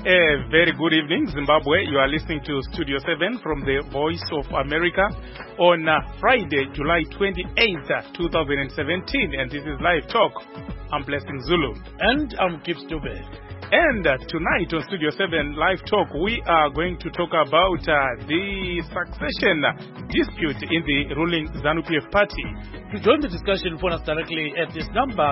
A very good evening, Zimbabwe. You are listening to Studio 7 from the Voice of America on Friday, July 28th, 2017. And this is Live Talk. I'm Blessing Zulu. And I'm Kip Stube. And tonight on Studio 7 Live Talk, we are going to talk about the succession dispute in the ruling ZANU-PF party. To join the discussion, phone us directly at this number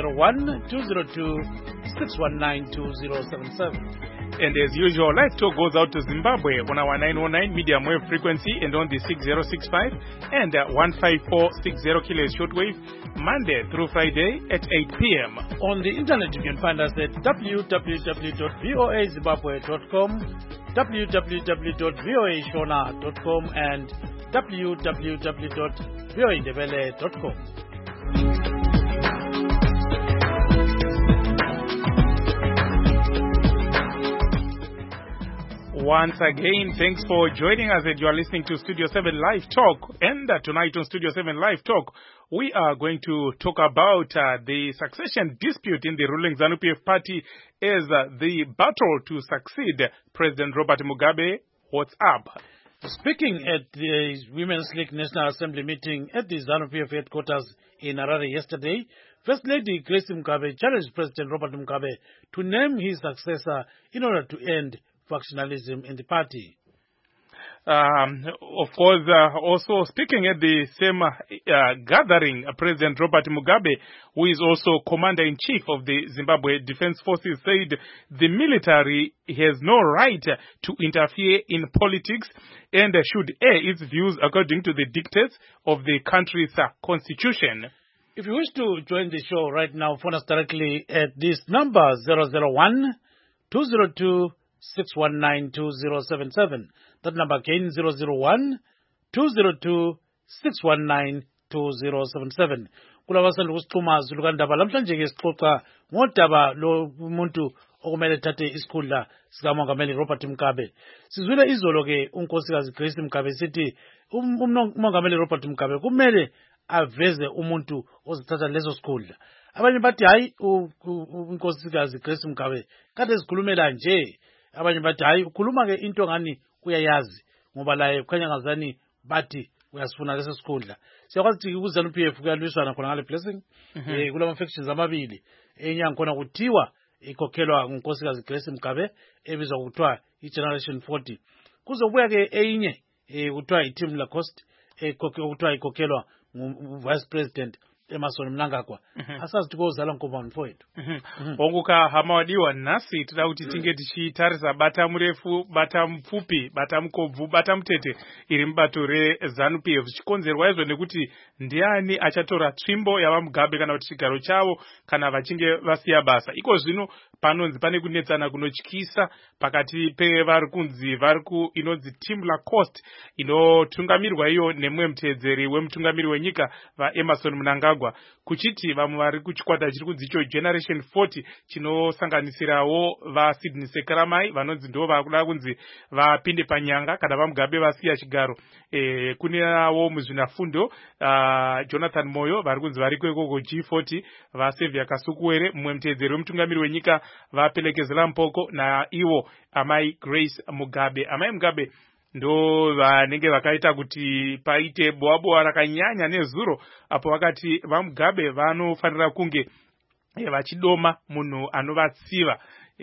001-202-619-2077. And as usual, Live Talk goes out to Zimbabwe on our 909 medium wave frequency and on the 6065 and 15460 kHz shortwave, Monday through Friday at 8 p.m. On the internet, you can find us at www.voazimbabwe.com, www.voashona.com, and www.voindebele.com. Once again, thanks for joining us. You are listening to Studio 7 Live Talk. And tonight on Studio 7 Live Talk, we are going to talk about the succession dispute in the ruling ZANU-PF party as the battle to succeed President Robert Mugabe. What's up? Speaking at the Women's League National Assembly meeting at the ZANU-PF headquarters in Harare yesterday, First Lady Grace Mugabe challenged President Robert Mugabe to name his successor in order to end factionalism in the party. Of course, also speaking at the same gathering, President Robert Mugabe, who is also Commander-in-Chief of the Zimbabwe Defense Forces, said the military has no right to interfere in politics and should air its views according to the dictates of the country's constitution. If you wish to join the show right now, phone us directly at this number 001-202-619-2077. That number again 001-202-619-2077. Kulabasanda kusixhuma zulukandaba lamhlanje ke sixoxa ngodaba lo umuntu okumele thathe isikhundla sikamongameli Robert Mugabe. Sizwile izolo ke unkosikazi Grace Mugabe sithi umongameli Robert Mugabe kumele aveze umuntu ozithatha leso sikhundla. Abanye bathi hayi unkosikazi Grace Mugabe kade sikhulumela nje. Abanye bathi hayi ukhuluma ke into ngani uyayazi ngoba la kukhanya ngazani bathi uyasifuna leso sikhundla. Siyakwazi ukuthi uZANU-PF kuyalwisana khona ngale blessing kulama factions amabili. Enye ngkhona kuthiwa ikhokhelwa ngunkosikazi Grace Mugabe ebizwa kuthiwa iGeneration 40. Kuzobuya ke enye kuthiwa iTeam Lacoste kuthiwa ikhokhelwa nguVice President Emmerson Mnangagwa. Asazi ukuthi kozala nkomba mfowethu. Onguka hamawadiwa nasi tida kuti tinge tichitarisa bata murefu, bata mupfupi, bata mukobvu, bata mutete iri mubato reZANU-PF. Chikonzerwa izvo nekuti ndiani achatora tsvimbo yavaMugabe kana kuti chigaro chavo kana vachinge vasiya basa. Iko zvino panonzi pane kunetsana kunotyisa pakati pevari kunzi inonzi Team Lacoste inotungamirwa iyo nemwe muteedzeri wemutungamiri wenyika vaEmmerson Mnangagwa, kuchiti vamwe vari kuchikwata chiri kunzi icho Generation 40 chinosanganisirawo vaSydney Sekaramai vanonzi ndo vakuda kunzi vapinde panyanga kana vaMugabe vasiya chigaro. Kunewo muzvinafundo Jonathan Moyo vari kunzi vari kwekoko G40, vaSevia Kasukuwere mumwe muteedzeri wemutungamiri wenyika vapelekezela mpoko na iwo amai Grace Mugabe. Amai Mugabe ndo vanenge vakaita kuti paite boaboa rakanyanya nezuro apo vakati vaMugabe vanofanira kunge vachidoma munhu anovatsiva.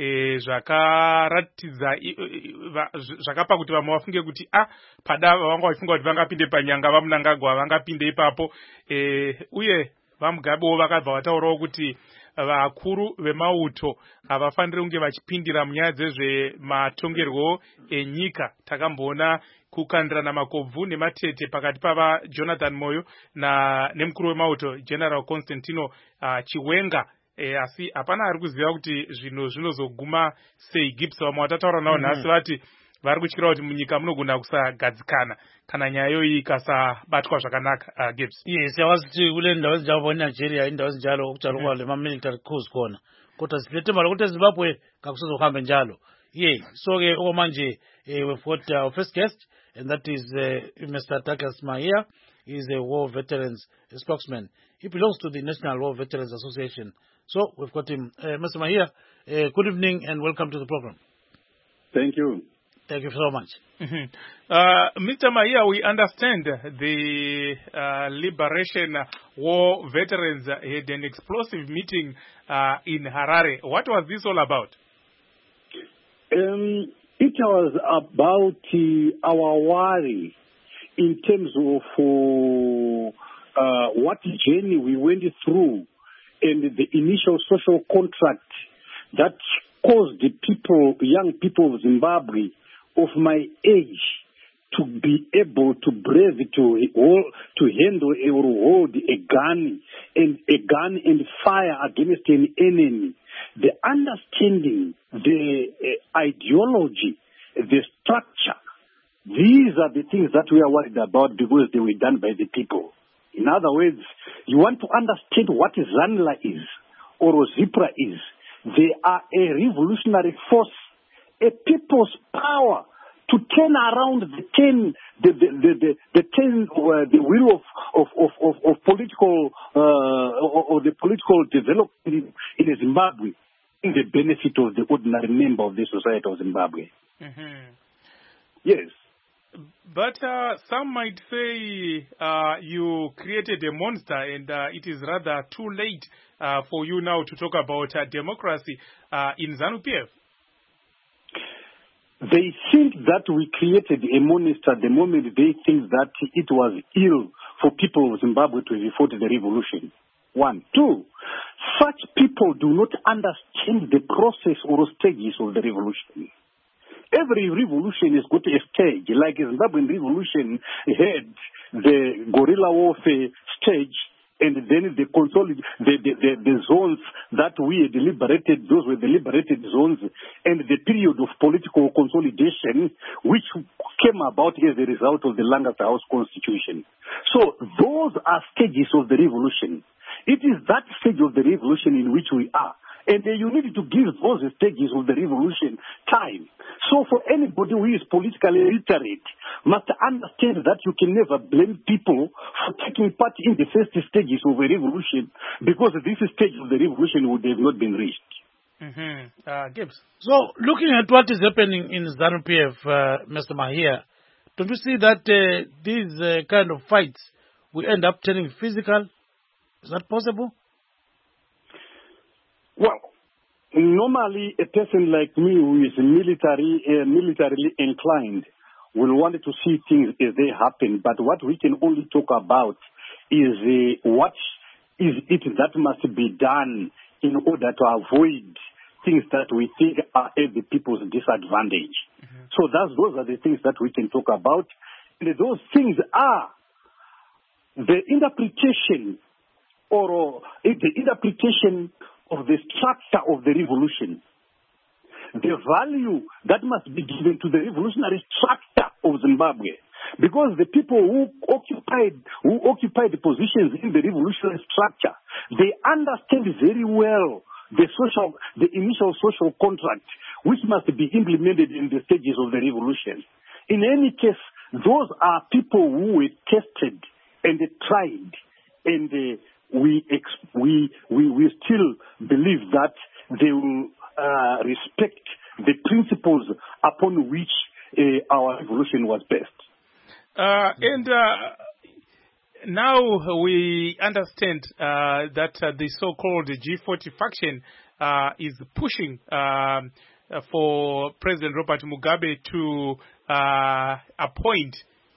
Zvakaratidza zvakapa kuti vamwe vafunge kuti pada vanga vachifunga kuti vangapinde panyanga vaMnangagwa vangapinde ipapo. Uye vaMugabewo vakabva vataurawo kuti vakuru vemauto havafaniri kunge vachipindira munyaya dzezvematongerwo enyika. Takamboona kukandirana makobvu nematete pakati pava Jonathan Moyo nemukuru wemauto General Constantino Chiwenga. Asi hapana ari kuziva kuti zvinhu zvinozoguma sei. Gibbs vamwe vatataura navo nhasi vati vari kutyira kuti munyika munogona kusagadzikana kana nyaya iyoyi ikasabatwa zvakanaka. Gibbs. Yes, yawazi kuti kule ndawo ezinjalo Nigeria indawo ezinjalo okutshalwa lema-military coups khona, kodwa silethe lokuthi eZimbabwe kakusezohambe njalo. So ke okwamanje we've got our first guest, and that is Mr. Douglas Mahia. He is a war veterans spokesman. He belongs to the National War Veterans Association. So we've got him. Mr. Mahia, good evening and welcome to the program. Thank you. Thank you so much. Mr. Mahia, we understand the Liberation War veterans had an explosive meeting in Harare. What was this all about? It was about our worry in terms of what journey we went through and the initial social contract that caused the people, young people of Zimbabwe of my age, to be able to brave to handle or hold a gun and fire against an enemy. The understanding, the ideology, the structure, these are the things that we are worried about because they were done by the people. In other words, you want to understand what ZANLA is or ZIPRA is. They are a revolutionary force, a people's power to turn around the wheel of political or the political development in Zimbabwe in the benefit of the ordinary member of the society of Zimbabwe. Yes. But some might say you created a monster and it is rather too late for you now to talk about democracy in ZANU-PF. They think that we created a monster the moment they think that it was ill for people of Zimbabwe to have fought the revolution. 1. 2, such people do not understand the process or stages of the revolution. Every revolution has got a stage, like the Zimbabwean revolution had the guerrilla warfare stage, and then the zones that we had liberated, those were the liberated zones, and the period of political consolidation, which came about as a result of the Lancaster House Constitution. So those are stages of the revolution. It is that stage of the revolution in which we are. And you need to give those stages of the revolution time. So for anybody who is politically literate must understand that you can never blame people for taking part in the first stages of a revolution, because this stage of the revolution would have not been reached. Gibbs. So looking at what is happening in ZANU-PF, Mr. Mahia, don't you see that these kind of fights will end up turning physical? Is that possible? Well, normally a person like me who is militarily inclined will want to see things as they happen, but what we can only talk about is what is it that must be done in order to avoid things that we think are at the people's disadvantage. So those are the things that we can talk about. And those things are the interpretation of the structure of the revolution, the value that must be given to the revolutionary structure of Zimbabwe, because the people who occupied the positions in the revolutionary structure, they understand very well the initial social contract, which must be implemented in the stages of the revolution. In any case, those are people who were tested and tried, and we still believe that they will respect the principles upon which our revolution was based. Now we understand that the so-called G40 faction is pushing for President Robert Mugabe to appoint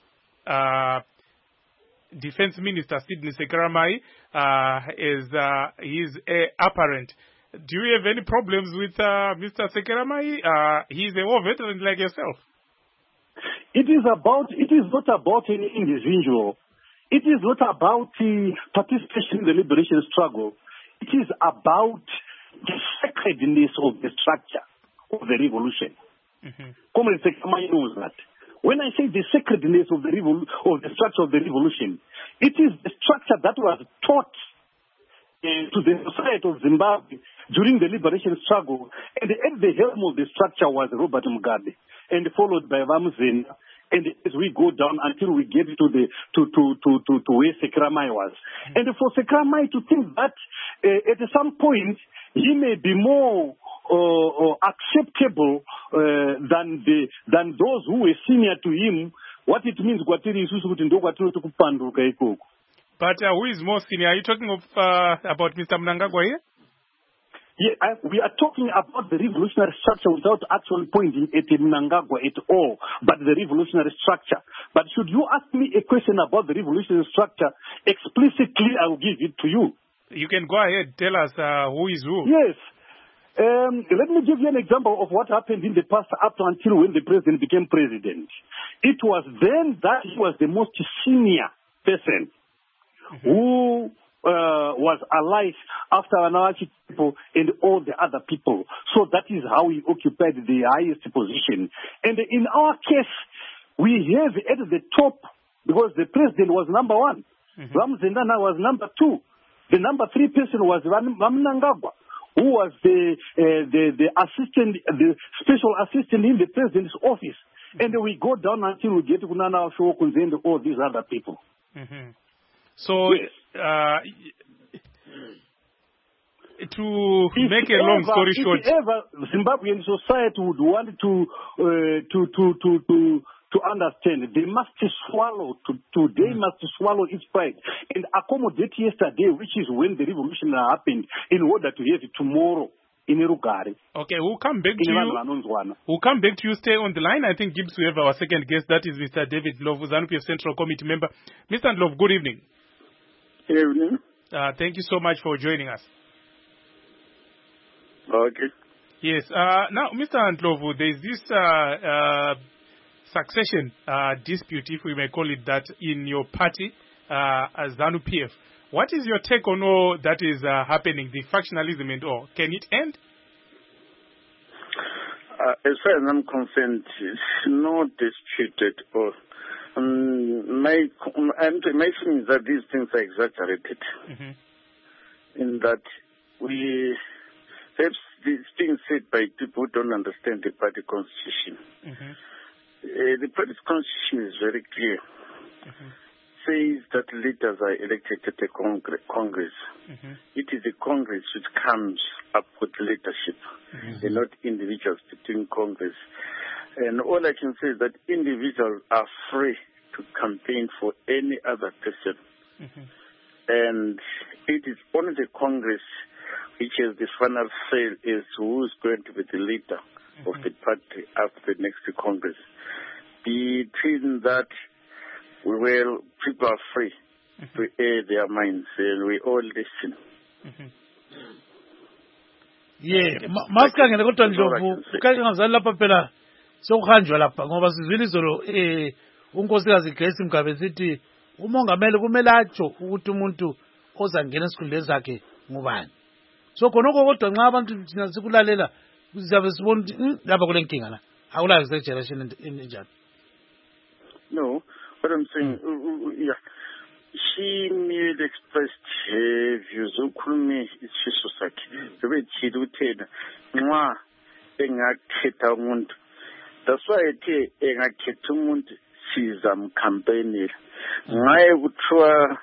Defense Minister Sidney Sekeramai as his apparent. Do you have any problems with Mr. Sekeramai? He's a war veteran like yourself. It is not about any individual. It is not about participation in the liberation struggle. It is about the sacredness of the structure of the revolution. Comrade Sekeramai knows that. When I say the sacredness of the structure of the revolution, it is the structure that was taught to the society of Zimbabwe during the liberation struggle, and at the helm of the structure was Robert Mugabe, and followed by Vamuzena, and as we go down until we get to where Sekeramai was. And for Sekeramai to think that at some point he may be more acceptable than those who were senior to him. What it means, but who is more senior? Are you talking of about Mr. Mnangagwa here? Yeah, we are talking about the revolutionary structure without actually pointing at Mnangagwa at all, but the revolutionary structure. But should you ask me a question about the revolutionary structure, explicitly I will give it to you. You can go ahead, tell us who is who. Yes. Let me give you an example of what happened in the past up until when the president became president. It was then that he was the most senior person who was alive after Anawachi people and all the other people. So that is how he occupied the highest position. And in our case, we have at the top, because the president was number one, Ramzendana was number two. The number three person was Mnangagwa, who was the assistant, the special assistant in the president's office. And we go down until we get to Kunana Shokunze and all these other people. So, yes. To make a long story short, if ever Zimbabwean society would want to understand, they must swallow today must swallow its pride and accommodate yesterday, which is when the revolution happened, in order to have it tomorrow in Rugari. Okay, we'll come back to you. We'll come back to you. Stay on the line. I think Gibbs, we have our second guest. That is Mr. David Ndlovu, ZANU-PF Central Committee member. Mr. Ndlovu, good evening. Good evening. Thank you so much for joining us. Okay. Yes. Now, Mr. Ndlovu, there is this succession dispute, if we may call it that, in your party, as ZANU-PF. What is your take on all that is happening, the factionalism and all? Can it end? As far as I'm concerned, it's not disputed. Or my feeling is that these things are exaggerated. In that we have these things said by people who don't understand the party constitution. The party constitution is very clear. Says that leaders are elected at the Congress. It is the Congress which comes up with leadership, and not individuals between Congress. And all I can say is that individuals are free to campaign for any other person. And it is only the Congress which has the final say as who is going to be the leader of the party after the next Congress. Between that, people are free to air their minds, and we all listen. Yeah, masikangene kodwa Ndlovu ukake ngazali lapha phela sokuhanjwa lapha ngoba sizwile izolo unkosikazi Grace Mgabe sithi umongameli kumele atsho ukuthi umuntu ozangena esikhundleni sakhe ngubani. So khonoko kodwa nxa abantu thina sikulalela sizabe sibona ukuthi lapha kule nkinga la akulayo exaggeration enjalo. No, what I'm saying, she merely expressed her views. Ukhulume isifiso sakhe. Sebethile uthena nxa engakhetha umuntu. That's why ethe engakhetha umuntu sizamkhampenela. Ngaye kuthiwa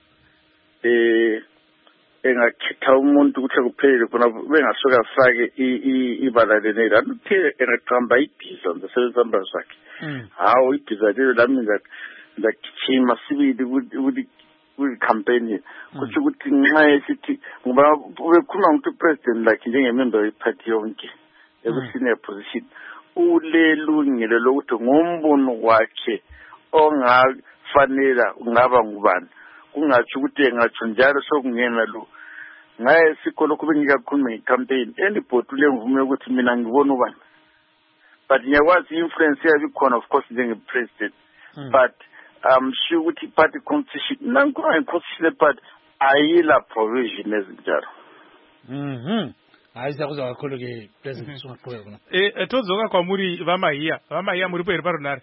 engakhetha umuntu ukuthi kuphele khona bengasuka fake ibala lenela. Uthe engaqamba ibhiza ngesenzamba zakhe. How ibhiza lelo lami ngakithima sibili with campaign kuthi ukuthi nxa esithi ngoba bekhuluma ngokuthi president like njengemember yeparty yonke ekusine position ulelungelo lokuthi ngombono wakhe ongafanela ungaba ngubani kungathi ukuthi engathi njalo sokungena lo ngaye sikolo kube ngikakhuluma ngecampaign anybody lemvume ukuthi mina ngibona ubani but ngiyakwazi influence yabikhona of course njenge-president but sure ukuthi party constitution nankuba constitution but ayila provision ezinjalo. Hayi sakuza kakhulu ke president sungaqhubeka khona. Tozoka kwa muri vamahiya muri pere paronare.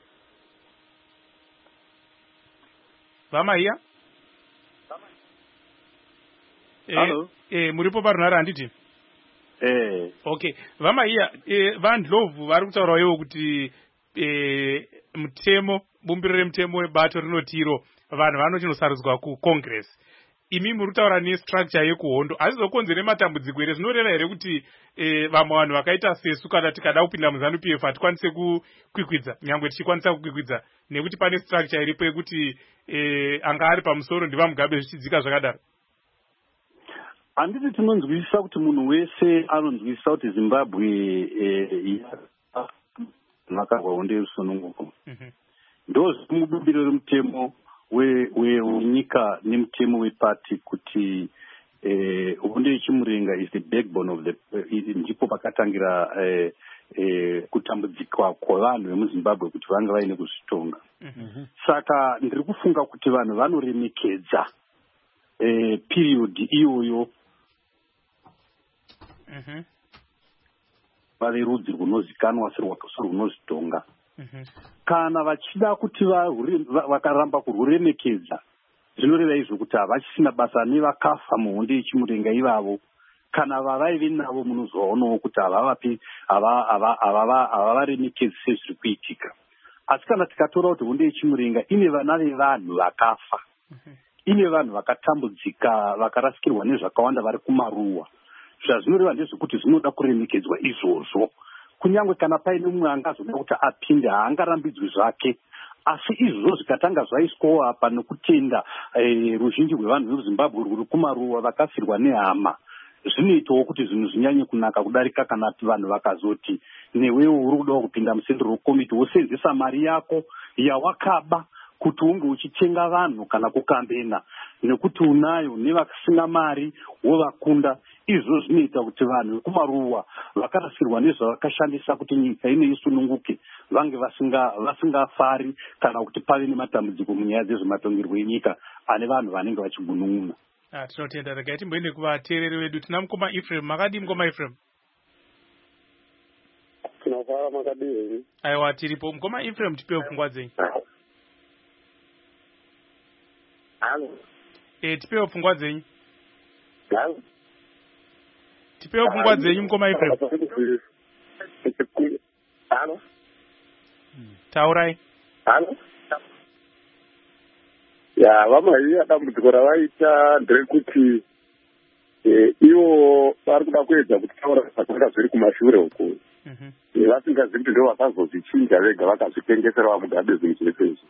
Vamahiya? Hello. Muri paronare anditi? Okay. Vamahiya Ndlovu vari kutaura iwo kuti mutemo bumbiro remutemo webato rinotiro vanhu vanochinosarudzwa kucongress. imi muri kutaura nestructure yekuhondo hazizokonzere matambudziko here. Zvinoreva here kuti vamwe vanhu vakaita sesu kana tikada kupinda muZANU PF hatikwanise kukwikwidza, nyangwe tichikwanisa kukwikwidza nekuti pane structure iripo yekuti anga ari pamusoro ndivaMugabe zvichidzika zvakadaro? Handiti tinonzwisisa kuti munhu wese anonzwisisa kuti Zimbabwe nakarwa hondo yerusununguko. Ndozvimubumbiro remutemo wenyika nemutemo wepati kuti hondo yechimurenga is the backbone of the ndipo pakatangira kutambudzika kwavanhu vemuZimbabwe kuti vange vaine kuzvitonga. Saka ndiri kufunga kuti vanhu vanoremekedza period iyoyo vave rudzi runozikanwa serunozvitonga. Kana vachida kuti vakaramba kurwuremekedza, zvinoreva izvo kuti havachisina basa nevakafa muhondo yechimurenga ivavo. Kana vavaive navo munozoonawo kuti havavaremekedzi sezviri kuitika. Asi kana tikatora kuti hondo yechimurenga ine vana vevanhu vakafa, ine vanhu vakatambudzika vakarasikirwa nezvakawanda vari kumaruwa, zvazvinoreva ndezvekuti zvinoda kuremekedzwa izvozvo. Kunyange kana paine mumwe angazoda kuti apinde haangarambidzwi zvake, asi izvozvo zvikatanga zvaiswawo apa nekutenda ruzhinji rwevanhu vemuZimbabwe rwuri kumaruwa vakafirwa nehama, zvinoitawo kuti zvinhu zvinyanye kunaka kudarika kana vanhu vakazoti newewo uri kudawo kupinda musendero komiti wosenzesa mari yako yawakaba kuti unge uchitenga vanhu kana kukambena nekuti unayo nevasina mari wovakunda. Izvo zvinoita kuti vanhu vekumaruwa vakarasirwa nezvavakashandisa kuti nyika ine isununguke vange vasingafari kana kuti pave nematambudziko munyaya dzezvematongerwo enyika ane vanhu vanenge vachigunun'una. Tinotenda. Regai timboende kuvateereri vedu. Tina mukoma Ephraim. Makadii mukoma Ephraim? Tinofara makadii. Aiwa, tiripo. Mukoma Ephraim, tipewo pfungwa dzenyu. Halo. Tipewo pfungwa dzenyu. Halo. Tipewo pfungwa dzenyu mukoma Ephraim. Halo. Taurai. Halo. Ya, vamaiya dambudziko ravaita nderekuti ivo vari kuda kuedza kuti taura zvakanga zviri kumashure uko. Vasingazivi kuti ndo vakazozvichinja vega vakazvitengesera vaMugabe zvinhu zvese izvi.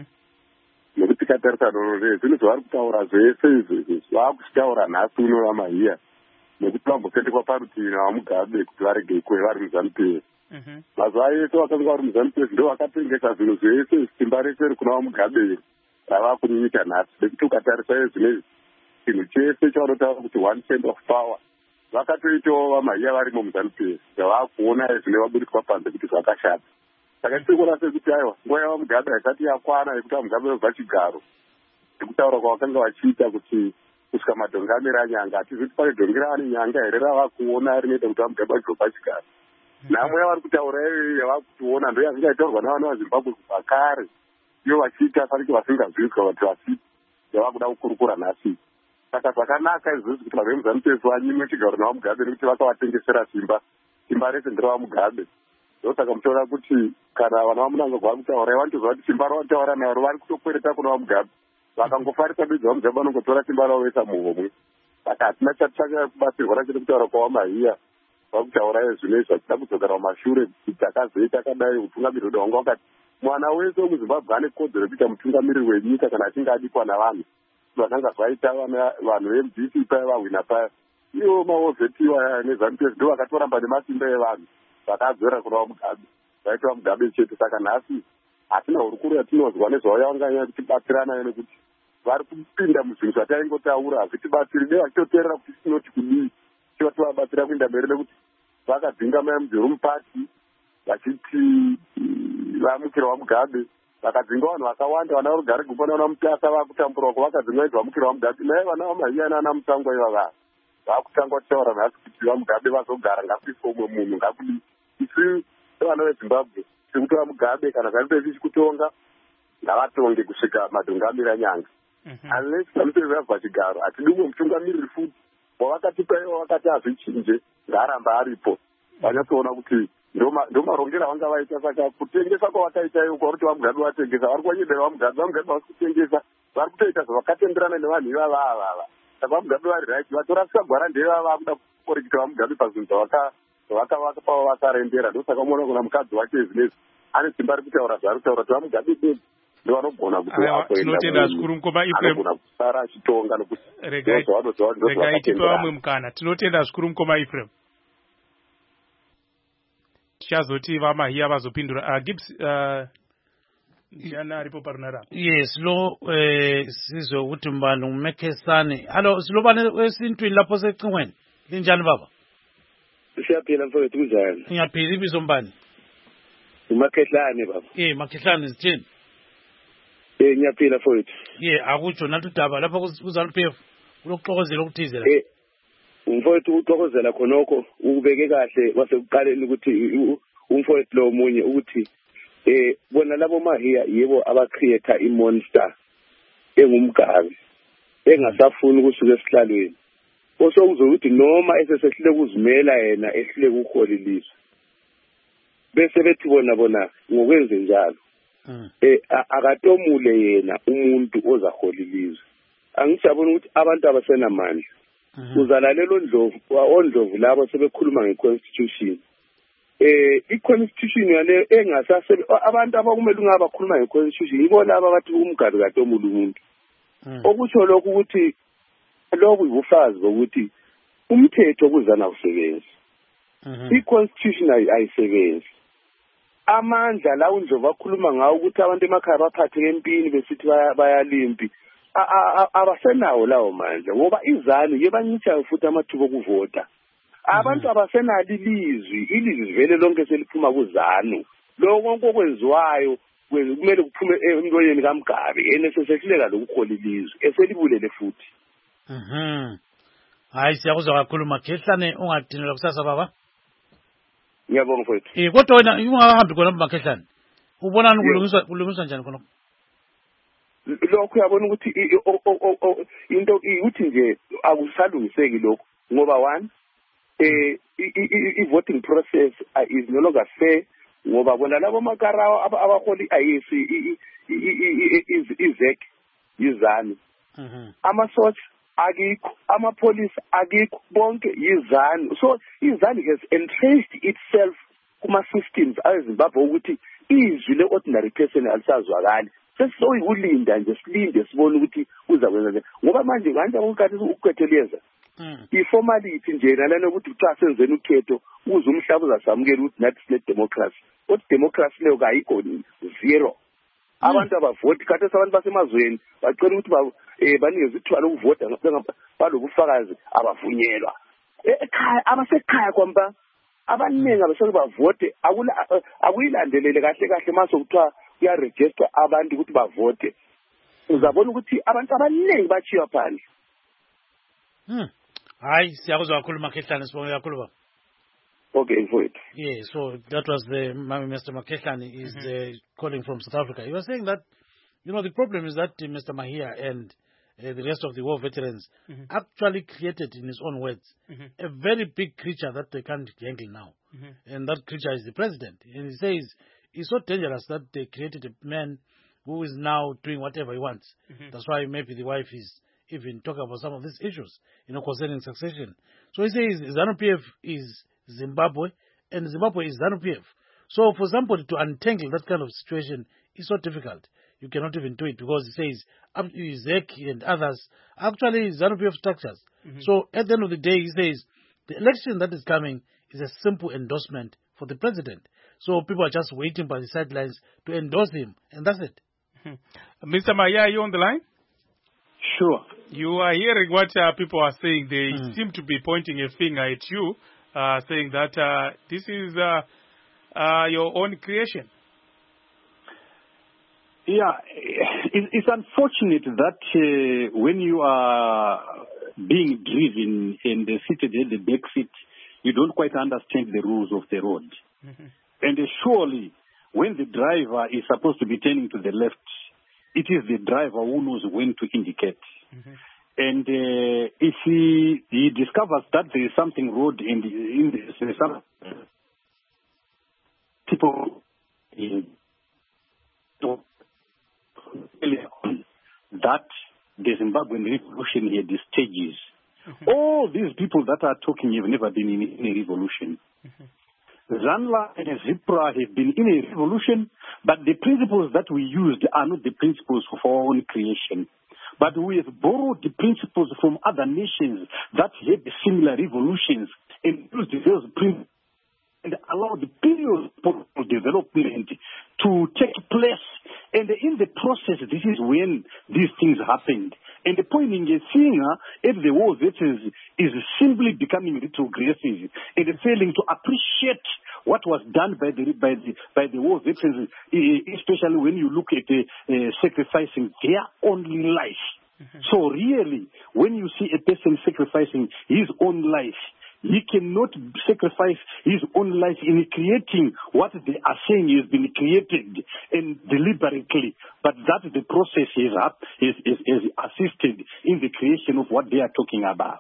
Nekuti tikatarisa dorore zvinhu zvavari kutaura zvese izvi vakuchitaura nhasi uno vamaiya nekuti vambosendekwa parutivi navaMugabe kuti varege kuve vari muZANU PF. Mazuva ese vakanga vari muZANU PF ndo vakatengesa zvinhu zvese simba rese iri kuna vaMugabe rava kunyika nhasi. Nekuti ukatarisa zvinezvi chinhu chese chavanotaura kuti 1% of power vakatoitawo vamaiya varimo muZANU PF zvavakuona zvine vaburiswa panze kuti zvakashata. Saka tirikuona sekuti aiwa nguva yavaMugabe haisati yakwana yekuti vaMugabe vabva chigaro nekutaura kwavakanga vachiita kuti kusvika madhongamira anyanga hatizivi pane dhongi raane nyanga here rava kuona rinoita kuti vaMugabe vachibva chigaro. Namwe yavari kutaura iyoyo yava kutiona ndo yakanga itaurwa navanhu vaZimbabwe kubva kare iyo vachiita sariki vasingazvizwa kuti vachiti yava kuda kukurukura nhasi. Saka zvakanaka izvozvo kuti vanhu vemuZANU PF vanyimwe chigaro navaMugabe nekuti vakavatengesera simba rese nderavaMugabe. Ndosaka mutoona kuti kana vana vaMunangagwa vari kutaura vanotozva kuti simba ravanotaura naro vari kutokwereta kuna vaMugabe. Vakangofarisa bedzi vaMugabe vanongotora simba ravo vesa muhomwe. Saka hatina chatitsvaka kubatsirwa nachiri kutaura kwavamaiya vakutaura zvino izvi vachida kudzokera kumashure takazoita takadai utungamiriri hwedu wanga wakati mwana wese wemuZimbabwe ane kodzero yekuita mutungamiriri wenyika kana achinge adikwa navanhu. Vakanga zvaita vanhu veMDC paya vahwina paya ivo maovhetiwa neZANU PF ndo vakatoramba nemasimba evanhu vakadzora kuna vaMugabe vaita vaMugabe chete. Saka nhasi hatina hurukuru yatinozwa nezvauya vanganyanya kutibatsirana nekuti vari kupinda muzvinhu zvataingotaura hazvitibatsiri dei vachitoteerera kuti tinoti kudii tivativabatsira kuenda mberi nekuti vakadzinga maMJR pati vachiti vamukira vaMugabe vakadzinga vanhu vakawanda vana varugare gupana vana Mutasa vakutambura uko vakadzinga idzi vamukira vaMugabe naye vana vamaiya nana Mutsangwa ivava vakutanga kutaura nhasi kuti vaMugabe vazogara ngakuiswe umwe munhu ngakudii. Isi vana veZimbabwe tiri kuti vaMugabe kana ZANU PF ichikutonga ngavatonge kusvika madhongamira nyanga. Unless ZANU PF yabva chigaro hatidi umwe mutungamiriri futi wavakatipa ivo vakati hazvichinje ngaaramba aripo vanyatsoona kuti ndo marongero avanga vaita. Saka kutengesa kwavakaita ivo kwakuti vaMugabe vatengesa vari kuwanyedera vaMugabe vari kutengesa vari kutoita zvavakatenderana nevanhu ivava vamugabe vari right vatorasika gwara ndeva vakuda kureketa vamugabe pazvinhu vakarembera ndosaka umoona kuna mukadzi wacho zvinezvi ane simba rekutaura zvaari kutaura kuti vamugabe beni ndovanogona tinotenda zvikuru mukoma Ephraim kusara achitonga nokuti regai tipe vamwe mukana tinotenda zvikuru mukoma Ephraim tichazoti vamahiya vazopindura Gibbs ndiana aripo parunara yes lo sizwe ukuthi mbani umekesane allo silobane esintwini lapho secingweni linjani baba siyaphila mfowethu kunjani ngiyaphila ibizo mbani umakhehlane baba makhehlane sithini ngiyaphila mfowethu akutsho nathi udaba lapha kuZANU-PF kulokuxokozela okuthize la umfowethu uxokozela khonokho ubeke kahle wasekuqaleni ukuthi umfowethu lo munye ukuthi bona labo mahiya yebo abacreate imonster engumgabi engasafuni ukusuka esihlalweni osokuzwe ukuthi noma esesehlule kuzimela yena ehlule ukuholilisa bese bethi bona ngokwenze njalo akatomule yena umuntu ozaholilizwa angisabona ukuthi abantu abasenamandla uzalalela ondlovu labo sebekhuluma ngeconstitution i-constitution yale engasasebe abantu abakumele ungabakhuluma nge-constitution yibo laba bathi umgabi katomula umuntu okusho lokhu ukuthi lokhu ubufakazi bokuthi umthetho kuzana awusebenzi i-constitution ayisebenzi amandla la uNdlovu akhuluma ngawo ukuthi abantu emakhaya baphatheke empini besithi bayalimpi abasenawo lawo mandla ngoba izanu yebancithayo futhi amathuba okuvota abantu abasenalo ilizwi vele lonke seliphuma kuZANU lokho konke okwenziwayo kumele kuphume emntwaneni kaMgabi enesesehluleka lokuhola ilizwe eselibulele futhi hayi siyakuzwa kakhulu Makhehlane ungadinela kusasa baba ngiyabonga mfowethu kodwa wena ungahambi khona Makhehlane ubonani kulungiswa njani khona lokho uyabona ukuthi into ukuthi nje akusalungiseki lokho ngoba one i-voting process is no longer fair ngoba bona labo makarawa abaholi ayisi izek yizanu amasotsha akikho amapolice akikho bonke yizanu so izanu has entrenched itself kuma systems azimbabwe ukuthi izwi le-ordinary person alisazwakali sesizoyikulinda nje silinde sibone ukuthi kuzakwenza ngoba manje nganje ukukhathi ukukhetheleza i-formality nje nalana ukuthi xa senzeni ukhetho uze umhlaba uzasamukela ukuthi nathi sine-democracy kodwa democracy leyo kayikho zero abantu abavoti khathi abantu basemazweni bacela ukuthi banikeze ithuba lokuvota balobufakazi abavunyelwa ekhaya abasekhaya kwamba abaningi abaseke bavote akuyilandelele kahle mase kuthiwa kuyaregister abantu ukuthi bavote uzabona ukuthi abantu abaningi bachiya phandle hayi siyakuzwa kakhulu Makhehlane sibonge kakhulu baba okay mfowethu so that was Mr. Makhehlane is calling from South Africa. He was saying that the problem is that Mr. Mahia and the rest of the war veterans actually created, in his own words, a very big creature that they can't handle now. And that creature is the president. And he says it's so dangerous that they created a man who is now doing whatever he wants. That's why maybe the wife is even talking about some of these issues, concerning succession. So he says ZANU-PF is Zimbabwe, and Zimbabwe is ZANU-PF. So for somebody to untangle that kind of situation is so difficult. You cannot even do it because he says ZEC and others actually ZANU-PF structures. So at the end of the day, he says the election that is coming is a simple endorsement for the president. So people are just waiting by the sidelines to endorse him, and that's it. Mr. Mahia, are you on the line? Sure. You are hearing what people are saying. They seem to be pointing a finger at you, saying that this is your own creation. Yeah, it's unfortunate that when you are being driven and seated at the back seat, you don't quite understand the rules of the road. And surely, when the driver is supposed to be turning to the left, it is the driver who knows when to indicate. And if he discovers that there is something road in some people that the Zimbabwean revolution had the stages. All these people that are talking have never been in a revolution. Zanla and Zipra have been in a revolution, but the principles that we used are not the principles of our own creation. But we have borrowed the principles from other nations that had similar revolutions and used those principles and allowed the period of development to take place. And in the process, this is when these things happened. And the point in seeing at the war veterans is simply becoming retrogressive and failing to appreciate what was done by the war veterans, especially when you look at sacrificing their only life. So really, when you see a person sacrificing his own life, he cannot sacrifice his own life in creating what they are saying has been created and deliberately, but that the process is assisted in the creation of what they are talking about.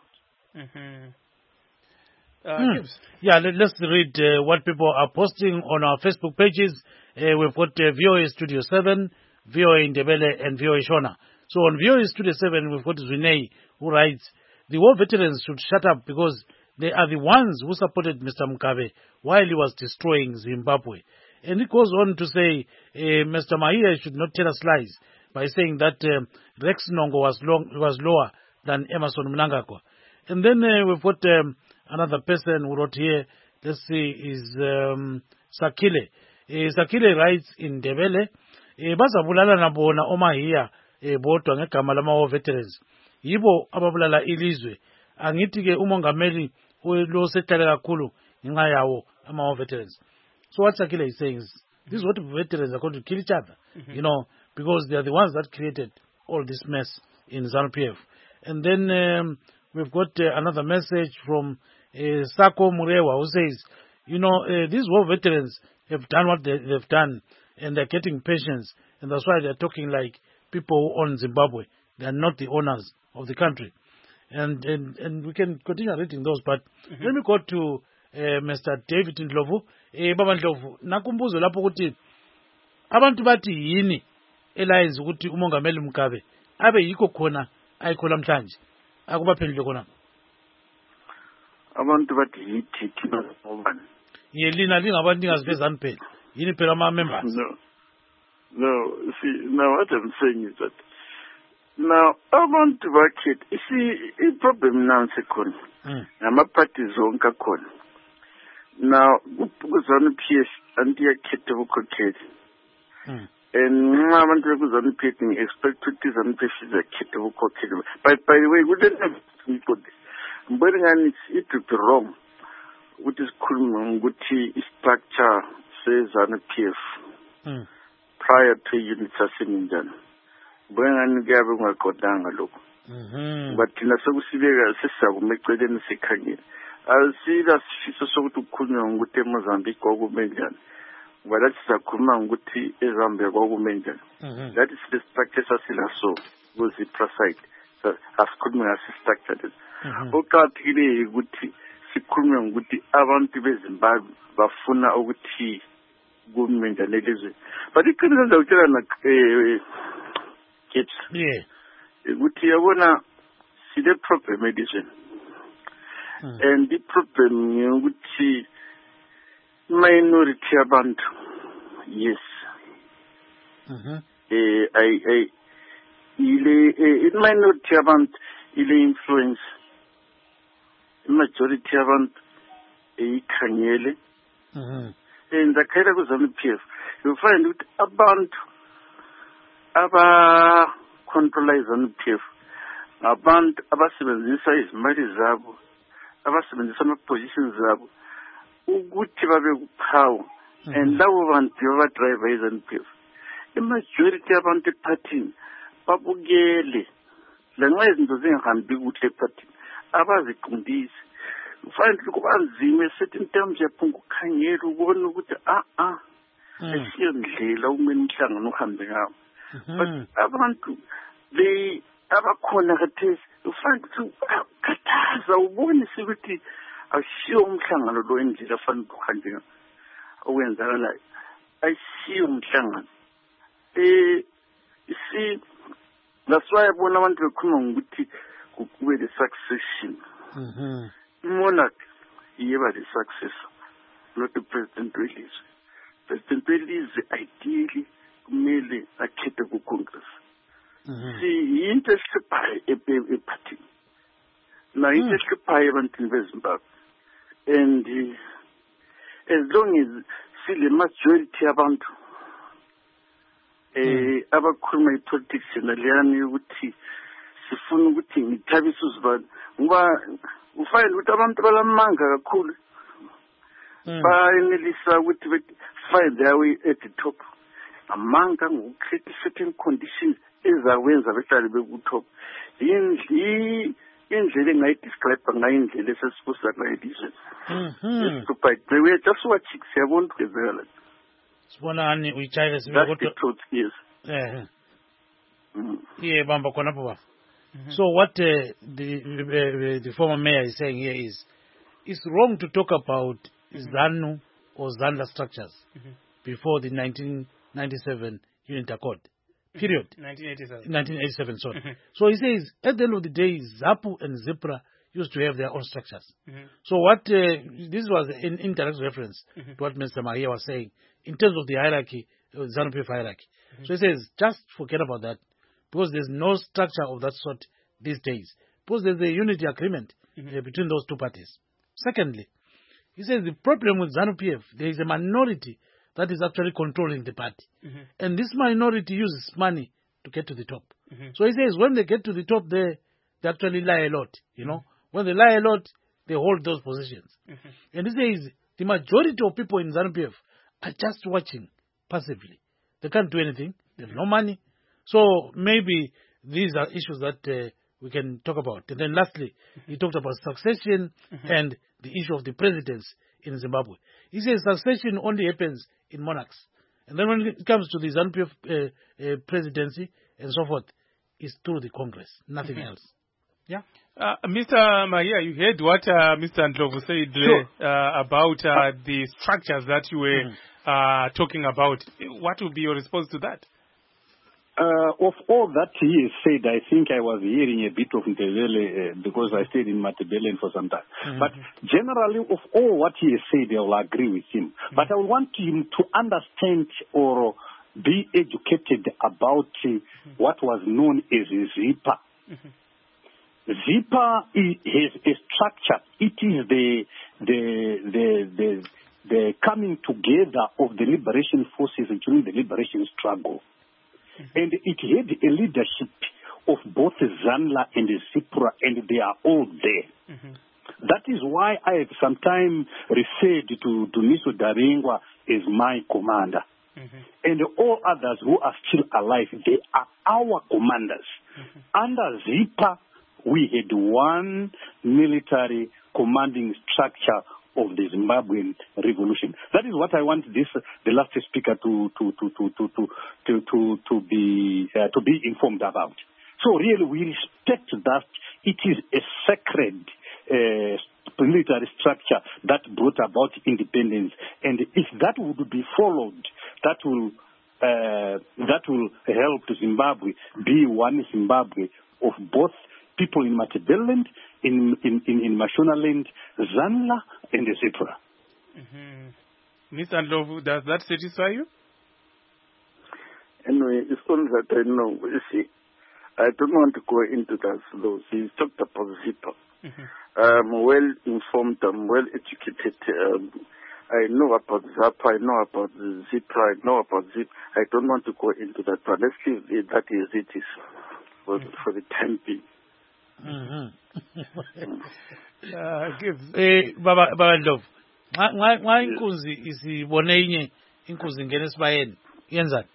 Yeah, let's read what people are posting on our Facebook pages. We've got VOA Studio 7, VOA Ndebele, and VOA Shona. So on VOA Studio 7, we've got Renee, who writes, the war veterans should shut up because they are the ones who supported Mr. Mugabe while he was destroying Zimbabwe. And it goes on to say, Mr. Mahia should not tell us lies by saying that Rex Nongo was lower than Emerson Mnangagwa. And then we've got another person who wrote here, let's see, is Sakile. Sakile writes in Ndebele, bazabulala nabona omahia bodwa ngegama lama veterans. Yibo ababulala ilizwe. Angithi ke umongameli lo sehlale kakhulu ngenxa yawo ama veterans. So what Sakile is saying is, this is what veterans are going to kill each other, you know, because they are the ones that created all this mess in ZANU-PF. And then we've got another message from Sako Murewa, who says, you know, these war veterans have done what they've done, and they're getting pensions, and that's why they're talking like people who own Zimbabwe. They are not the owners of the country. And we can continue reading those, but let me go to Mr. David Ndlovu. Baba Ndlovu, nakumbuzo lapho ukuthi abantu bathi yini elayenza ukuthi umongameli Mugabe abe yikho khona ayikho namhlanje akubaphendule khona. Abantu bathi yithi thina ngobani? Yelina lingabantu ingaziveza phela. Yini phela ama members? No, see, now what I'm saying is that now abantu bakhet, you see, the problem now sekhona. Ngamaparties zonke akhona. Now, ZANU-PF anti-yakhetha ubukhokheli. And abantu bekuzANU-PF expect ukuthi ZANU-PF izakhetha ubukhokheli. By the way, we don't have to mbona it would be wrong ukuthi sikhuluma ukuthi i-structure se-ZANU-PF prior to unit saseminjani. Mbona kuyabe kungagodanga lokho. But thina sekusibeka sesizakume eceleni sikhangele. Asila sifiso sokuthi ukukhulunywa ngokuthi eMozambique kwakume njani. Ngoba lathi sizakhuluma ngokuthi eZambia kwakume njani. That is the structure sasila so was the precise. So asikhulume ngasi structure. Okuqakathekile ukuthi sikhulume ngokuthi abantu beZimbabwe bafuna ukuthi kume njani elizwe. But iqiniso ngizawutshela na kids. Yeah. Ukuthi yabona sile problem edizweni. And the problem ukuthi minority abantu, yes. In minority abantu ile influence, majority abantu ikhangele. And the kind of ZANU-PF, you find that abantu aba control ZANU-PF, abantu abasebenzisa izimali zabo, abasebenzisa ama-positions zabo ukuthi babe kuphawu, and labo bantu abadriver iZANU-PF. I-majority yabantu ephathini babukele lanxa izinto zingahambi kuhle ephathini abaziqondisi. Ufanele kuba nzima certain terms yaphunga ukukhangela ubona ukuthi asiyo ndlela umeni umhlangano uhambe ngawo. But abantu abakhona khathesi ufanele ukukhathaza ubone ukuthi asiyo umhlangano lo endlela afanele ukuhambe ngawo awenzakalayo. Asiyo umhlangano. See, That's why I want to come with the succession. Monarch, he was the successor, not the President Release. President Release, ideally, merely a critical Congress. See, he interested by a party. Now, he interested by a Zimbabwe. And as long as see the majority about abakhuluma politics naliyani ukuthi sifuna ukuthi ngithabise uzibani ngoba ufayile ukuthi abantu balamanga kakhulu bayenelisa ukuthi find their way at the top amanga ngokukhetha certain conditions ezawenza behlale bekutop indlela engayidescribe ngayindlela esesibusa ngayidizwe we are just watching siyabona ukuzela sibonani uyichayile sibe kodwa yeah bamba khona pho. So what the former mayor is saying here is it's wrong to talk about ZANU or ZANLA structures before the 1997 Unit Accord. Period. 1987, sorry. So he says, at the end of the day, ZAPU and ZIPRA used to have their own structures. So what, this was an indirect reference to what Mr. Mahia was saying, in terms of the hierarchy, ZANU-PF hierarchy. So he says, just forget about that, because there's no structure of that sort these days, because there's a unity agreement between those two parties. Secondly, he says the problem with ZANU-PF, there is a minority that is actually controlling the party. And this minority uses money to get to the top. So he says when they get to the top, they actually lie a lot, you know. When they lie a lot, they hold those positions. And he says the majority of people in ZANU-PF are just watching passively. They can't do anything. They have no money. So maybe these are issues that we can talk about. And then lastly, he talked about succession and the issue of the presidents in Zimbabwe. He says succession only happens in monarchs. And then when it comes to the ZANU-PF presidency and so forth, it's through the Congress, nothing else. Yeah. Mr. Mahia, you heard what Mr. Ndlovu said about the structures that you were talking about. What would be your response to that? Of all that he has said, I think I was hearing a bit of Ntezele because I stayed in Matabeleland for some time. But generally, of all what he has said, I will agree with him. But I want him to understand or be educated about what was known as ZIPA. ZIPA has a structure. It is the coming together of the liberation forces during the liberation struggle. And it had a leadership of both ZANLA and ZIPRA, and they are all there. That is why I have sometimes referred to Niso Daringwa as my commander. And all others who are still alive, they are our commanders. Under ZIPA, we had one military commanding structure of the Zimbabwean revolution. That is what I want the last speaker to be informed about. So really, we respect that it is a sacred military structure that brought about independence, and if that would be followed, that will help Zimbabwe be one Zimbabwe of both people in Matabeleland, in Mashonaland, ZANLA, and ZIPRA. Mr. Ndlovu, does that satisfy you? Anyway, it's only that I know. You see, I don't want to go into those. He talked about ZIPRA. I'm well informed. I'm well educated. I know about ZAPA. I know about ZIPRA. I know about ZIP. I don't want to go into that. But let's leave it. That is it is for the time being. Baba Ndlovu, nxa inkunzi isibone inye inkunzi ingena esibayeni yenzani?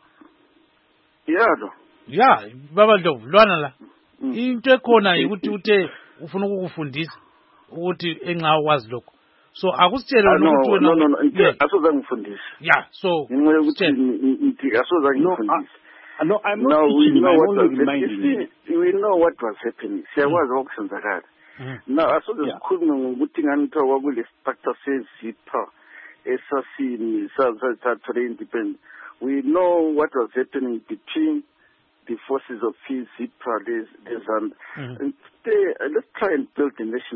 Yeah, Baba Ndlovu, lwana la. Into ekhona ukuthi uthe ufuna ukukufundisa ukuthi enxa ukwazi lokho. So akusitshele wena ukuthi wena no asoza ngifundisa. Yeah, so ngimoya ukuthi asoza ngifundisa. No, I'm not teaching. We know what was happening. Siyakwazi okusenzakala. Now, asoze sikhulume ngokuthi ngani kuthiwa kwakule structure sezipha esasini sathola independence. We know what was happening between the forces of peace, let's try and build the nation.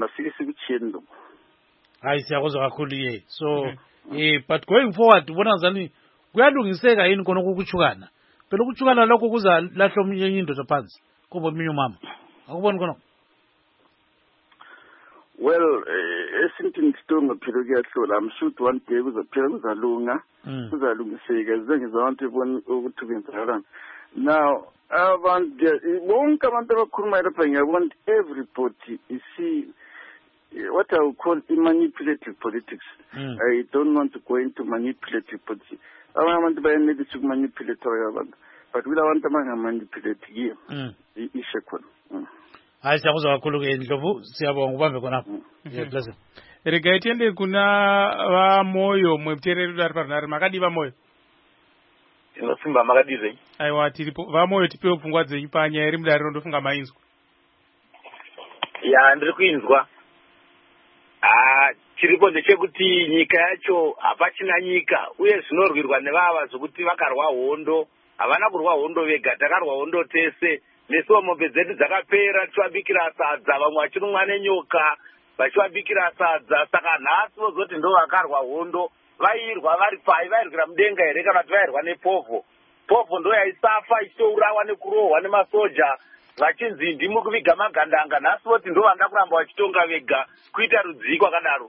So, but going forward, kuyalungiseka yini khona ukuchukana phela ukuchukana lokho kuza lahlo omunye indoda phansi kuba omunye umama akuboni khona. Well, esintini sitonga phela kuyahlola. I'm sure one day kuzalunga kuzalungiseka zengizonke bona ukuthi kwenzakala. Now bonke abantu abakhuluma lapha ngiyabona everybody you see what I would call manipulative politics. I don't want to go into manipulative politics. Abantu bayenelisa ukumanipulate abantu, but wila abantu abangamanipulate here ishe khona. Hayi siyakuzwa kakhulu ke Ndlovu, siyabonga ubambe khonapho. Yes, rega itiende kuna vamoyo mwebutereri ari parunhare makadiva moyo inosimba makadive aiwa tiripo vamoyo tipewo pfungwa dzenyu panyaya iri mudariro ndofunga mainzwa ya ndiri kuinzwa chiripo ndechekuti nyika yacho hapachina nyika uye zvinorwirwa nevava zvokuti vakarwa hondo havana kurwa hondo vega takarwa hondo tese nesuwo mombe dzedu dzakapera tichivabikira sadza vamwe vachinomwa nenyoka vachivabikira sadza saka nhasi vozoti ndo vakarwa hondo vairwa vari pai vairwira mudenga here kana kuti vairwa nepovho ndo yaisafa ichitourawa nekurohwa nemasoja vachinzi ndimuri kuviga magandanga nhasi voti ndo vanda kuramba vachitonga vega kuita rudziko akadaro.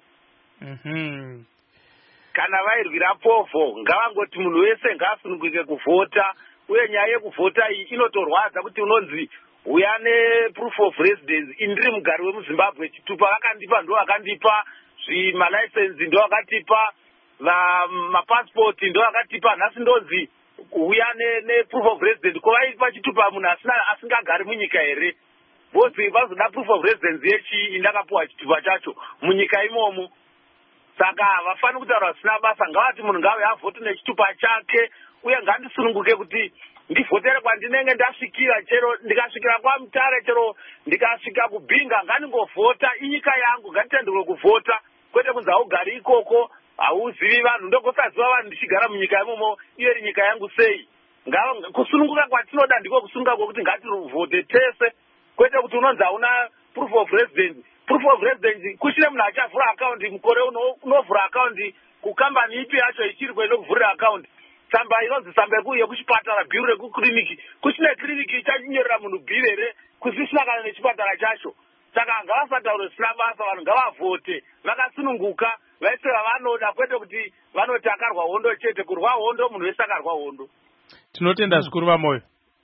Kana vairwira povho ngavangoti munhu wese ngaasununguke kuvhota uye nyaya yekuvhota iyi inotorwadza kuti unonzi uya neproof of residence. Indiri mugari wemuzimbabwe chitupa vakandipa ndo vakandipa zvimalaisensi ndo vakatipa mapassport ndo vakatipa nhasi ndonzi uya neproof of residence kovaipa chitupa munhu asingagari munyika here vozi vazoda proof of residence yechi indakapuwa chitupa chacho munyika imomo. Saka havafani kutaura zvisina basa ngavati munhu ngave avhote nechitupa chake uye ngandisununguke kuti ndivhotere kwandinenge ndasvikira chero ndikasvikira kwaMutare chero ndikasvika kubhinga ngandingovhota inyika yangu nganditendekwe kuvhota kwete kunzi haugari ikoko hauzivi vanhu ndogosaziva vanhu ndichigara munyika imomo iyeri nyika yangu sei. Kusununguka kwatinoda ndiko kusununguka kwokuti ngativhote tese kwete kuti unonzi hauna proof of residence. Proof of residence kuchine munhu achavhura akaundi mukore unovhura akaundi kukambani ipi yacho ichiri kuenda kuvhurira akaundi tsamba inonzi tsamba yekuchipatara bhiru rekukiriniki kuchine kiriniki ichachinyorera munhu bhiru here kuzvisina kana nechipatara chacho. Saka ngavasataure zvisina basa vanhu ngavavhote vakasununguka vaise vavanoda kwete kuti vanoti akarwa hondo chete. Kurwa hondo munhu wese akarwa hondo. Tinotenda zvikuru vamoyo.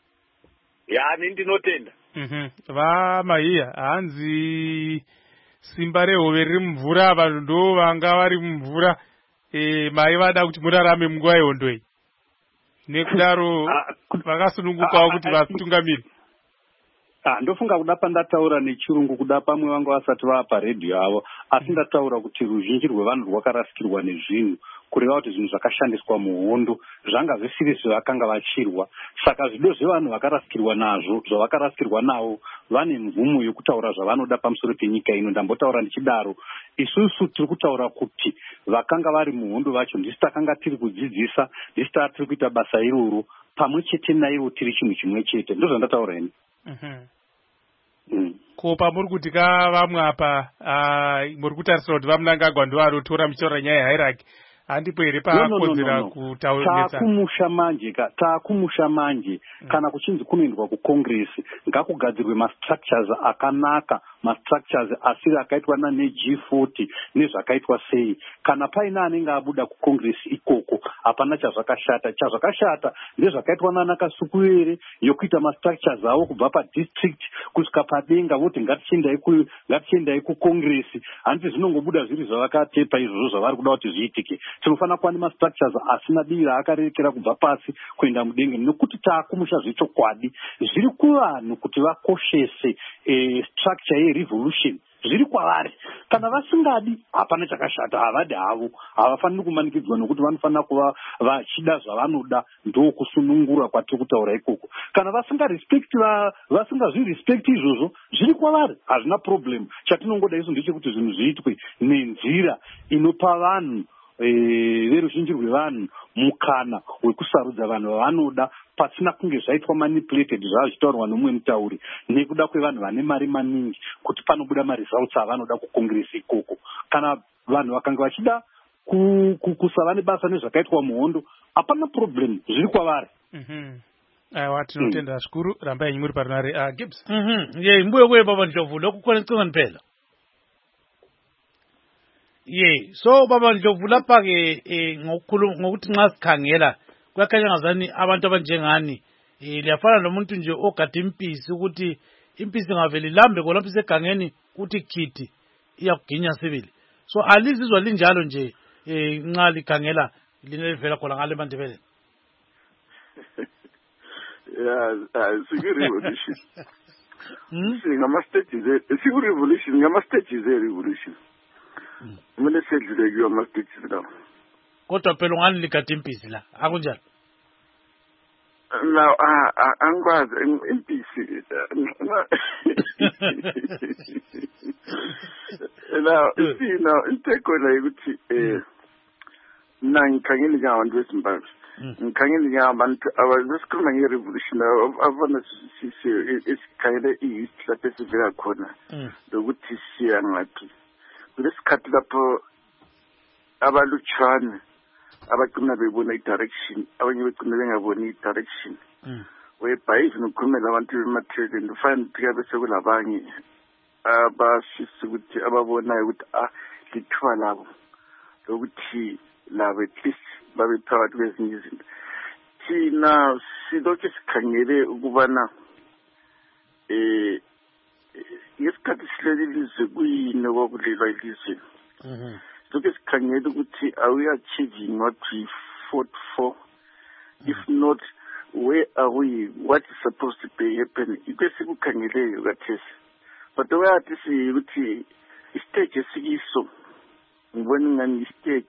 Ya nini ndinotenda. Vamahiya hanzi simba rehove riri mumvura vanhu ndo vanga vari mumvura mai vada kuti murarame munguva yehondo iyi nekudaro vakasunungukawo kuti vatungamiri. Ndofunga kuda pandataura nechirungu kuda pamwe vanga vasati vava paredhiyo avo asi ndataura kuti ruzhinji rwevanhu rwakarasikirwa nezvinhu kureva kuti zvinhu zvakashandiswa muhondo zvanga zvisiri zvavakanga vachirwa. Saka zvido zvevanhu vakarasikirwa nazvo zvavakarasikirwa navo vane mvumo yokutaura zvavanoda pamusoro penyika ino. Ndambotaura ndichidaro isusu tiri kutaura kuti vakanga vari muhondo vacho ndisi takanga tiri kudzidzisa ndisi tiri kuita basa iroro pamwe chete naivo tiri chinhu chimwe chete. Ndo zvandataura ini. Ko pamuri kuti kavamwe apa muri kutarisira kuti vamunangagwa ndo varotora muchitaura nyaya yehierarchy handipo here pakodzera kutaura taakumusha manje kana kuchinzi kunoendwa kukongresi ngakugadzirwe mastructures akanaka mastructures asiri akaitwa neG40 nezvakaitwa sei. Kana paina anenge abuda kukongresi ikoko hapana chazvakashata. Chazvakashata ndezvakaitwa naNakasukuwere yokuita mastructures avo kubva padistrict kusvika padenga voti ngatichiendai kukongresi. Handiti zvinongobuda zviri zvavakatepa izvozvo zvavari kuda kuti zviitike. Tinofanira kuva nemastructures asina dii raakarerekera kubva pasi kuenda mudenga nekuti taakumusha zvechokwadi zviri kuvanhu kuti vakoshese structure yerevolution zviri kwavari. Kana vasingadi hapana chakashata havadi havo havafaniri kumanikidzwa nokuti vanofanira kuva vachida zvavanoda ndokusunungura kwatiri kutaura ikoko. Kana vasingazvirespecti izvozvo zviri kwavari hazvina problem. Chatinongoda isu ndechekuti zvinhu zviitwe nenzira inopa vanhu veruzhinji rwevanhu mukana wekusarudza vanhu vavanoda pasina kunge zvaitwa manipulated zvazvitaurwa nomumwe mutauri nekuda kwevanhu vane mari maningi kuti panobuda maresults avanoda kukongresi ikoko. Kana vanhu vakanga vachida kusava nebasa nezvakaitwa muhondo hapana problem, zviri kwavari. Aiwa, tinotenda zvikuru. Rambai muri parinare. Gibbs. Ye mbuye kuye baba Ndlovu lokukona icingweni phela. Ye so baba Ndlovu lapha ke ngokuthi nxa sikhangela kuyakhanya ngazani abantu abanjengani liyafana nomuntu nje ogada impisi ukuthi impisi ingaveli lambe kolapho isegangeni uthi khithi iyakuginya sibili. So alizizwa linjalo nje nxa likhangela linelivela khona ngale Mandebele. Revolution. Revolution, ngama-stages e-revolution. Kumele sedlule kuyo ama-stages lawo. Kodwa phela ungani ligada impisi la, akunjalo? Now, angikwazi impisi. Now, into ekhona ukuthi mina ngikhangele njengabantu bezimbabwe. Ngikhangele njengabantu abasikhuluma nge-revolution abona esikhangele i-history lapho esivela khona lokuthi siya ngaphi. Kulesikhathi lapho abalutshwane abagcina bebona i-direction, abanye begcina bengaboni i-direction. Whereby even ukhulumela abantu bemathreading ufane ukuthi kabe sekulabanye abashisa ukuthi ababonayo ukuthi lithuba labo lokuthi labo at least babe phakathi kwezinye izinto. Thina silokhu sikhangele ukubana ngesikhathi sileli ilizwe kuyini okulelwa ilizwe. Silokhu sikhangele ukuthi are we achieving what we fought for? If not, where are we? What is supposed to be happening? Ikwe sikukhangeleyo kathesi. But the way athi ukuthi istage esikiso ngibona ngani istage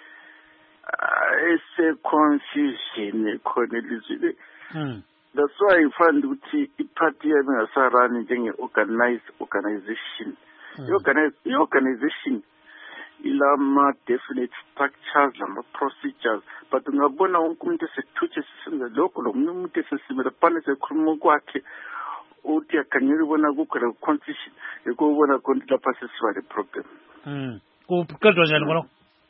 ese-confusion ekhona elizweni. That's why I find ukuthi iparty yabengasarani njenge-organized organization. I-organization ilama-definite structures, lama-procedures, but ungabona wonke umuntu esethutshe sisenza lokho lomunye umuntu esesimela phana esekhuluma kwakhe uthi akhangela ubona kukho la confusion yikho ubona khona lapha sesiba le-problem. Kuqedwa njani khona?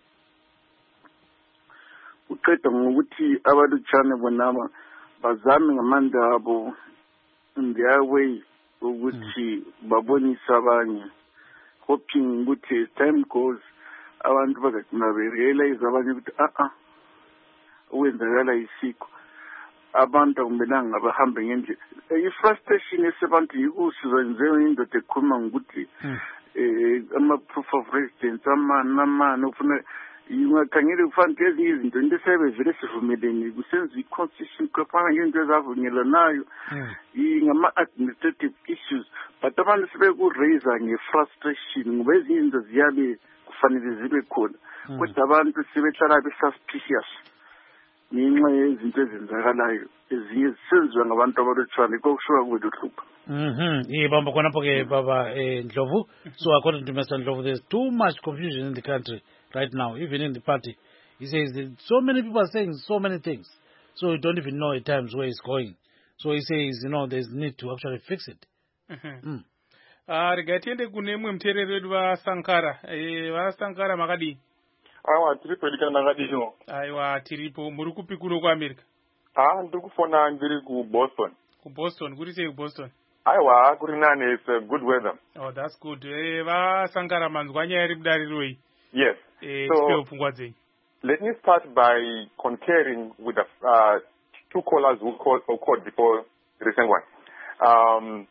Uqeda ngokuthi abalutshane bonaba bazame ngamandla abo in their way ukuthi babonise abanye, hoping ukuthi as time goes abantu bazagcina berealize abanye ukuthi ukwenzakala isikho abantu akumelanga bahambe ngendlela. I-frustration esebantu yikusizwa njengoba indoda ekhuluma ngokuthi ama-proof of residence amani ufuna ungakhangele kufanele ezinye izinto into esebevele sivumelene kusenza i-constitution kufana ngento ezavunyelanayo ngama-administrative issues, but abantu sebeku-raise nge-frustration ngoba ezinye izinto ziyabe kufanele zibe khona kodwa abantu sebehlala be-suspicious ngenxa yezinto ezenzakalayo ezinye zisenziwa ngabantu abalutshwane kokushuka kweluhlupha. Bamba khonapho ke baba Ndlovu. So according to Mr. Ndlovu, there's too much confusion in the country right now, even in the party. He says that so many people are saying so many things, so you don't even know at times where it's going. So he says, there's need to actually fix it. Rigatiende kune mwe mterere wedu vaSankara. VaSankara makadi? Aiwa, tiripo edikana nakadino. Aiwa, tiripo. Muri kupi kuno ku America? Ndiri kufona ndiri ku Boston. Ku Boston? Kuri sei ku Boston? Aiwa, kuri nani, it's good weather. Oh, that's good. VaSankara manzwa nyaya iri mudariroi? Yes. So, let me start by concurring with the two callers who called before the recent one.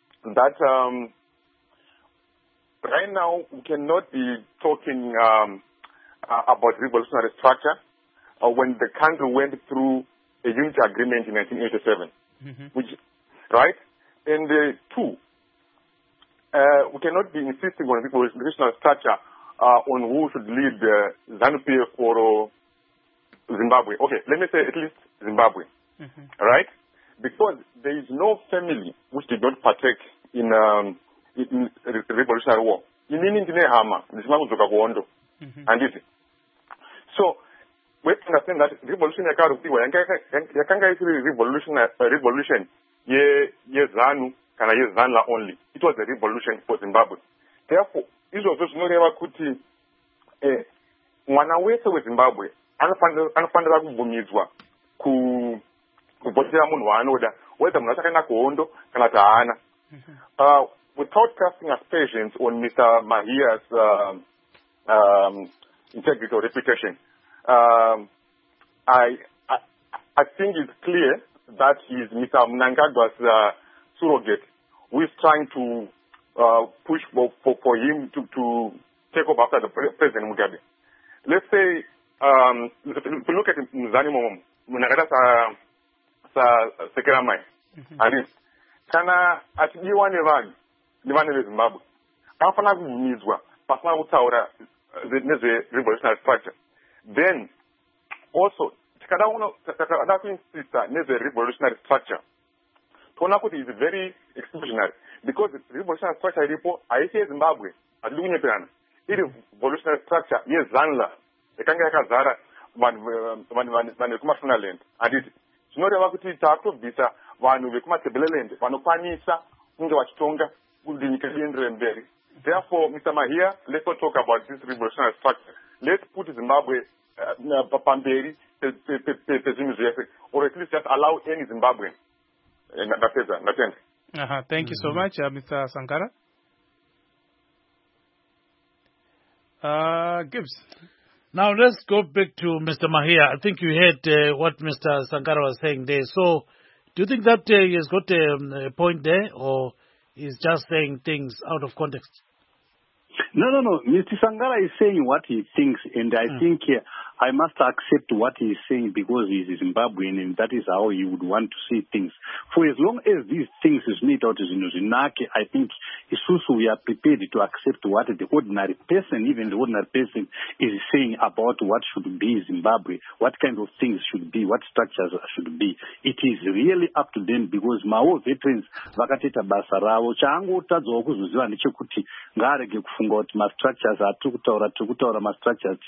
Right now we cannot be talking about revolutionary structure when the country went through a unity agreement in 1987, which, right? And two, we cannot be insisting on revolutionary structure on who should lead ZANU-PF or Zimbabwe. Okay, let me say at least Zimbabwe, right? Because there is no family which did not partake in revolutionary war. So we have to understand that revolution yakanga isiri revolution ye ZANU kana ye ZANLA only. It was a revolution for Zimbabwe. Therefore, izvozvo zvinoreva kuti mwana wese weZimbabwe anofanira kubvumidzwa kuvhotera munhu waanoda, whether munhu achakaenda kuhondo kana kuti haana. Without casting aspersions on Mr. Mahia's integrity or reputation, I think it's clear that he is Mr. Mnangagwa's surrogate, who is trying to push for him to take over after the President Mugabe. Let's say, if you look at Mzani Momo, Mnangagwa sa Sekeramai, and kana atidiwa ni vane veZimbabwe afana kuvumizwa pasina kutaura nezve revolutionary structure. Then also tikada kuinsista nezve revolutionary structure toona kuti is very exclusionary, because the revolutionary structure iripo haisi yeZimbabwe, hatidi kunyeperana, iri revolutionary structure yeZANLA yakanga yakazara vanhu vekumaFunaland. Handiti zvinoreva kuti taakutobvisa vanhu vekumaTebeleland vanokwanisa kunge vachitonga kuti nyika ienderere mberi. Therefore, Mr. Mahia, let's not talk about this revolutionary structure. Let's put Zimbabwe pamberi pezvinhu zvese, or at least just allow any Zimbabwean. Thank you so much, Mr. Sankara. Gibbs. Now let's go back to Mr. Mahia. I think you heard what Mr. Sankara was saying there. So, do you think that he has got a point there, or is just saying things out of context? No. Mr. Sankara is saying what he thinks, and I think I must accept what he is saying because he is Zimbabwean, and that is how he would want to see things. For as long as these things is made out as Zinake, I think Isusu, we are prepared to accept what the ordinary person, even the ordinary person, is saying about what should be Zimbabwe, what kind of things should be, what structures should be. It is really up to them, because Mao veterans vakateta basa ravo. Chaangotadzwa kuzoziva ndechekuti ngarege kufunga kuti ma-structures atikutaura ma-structures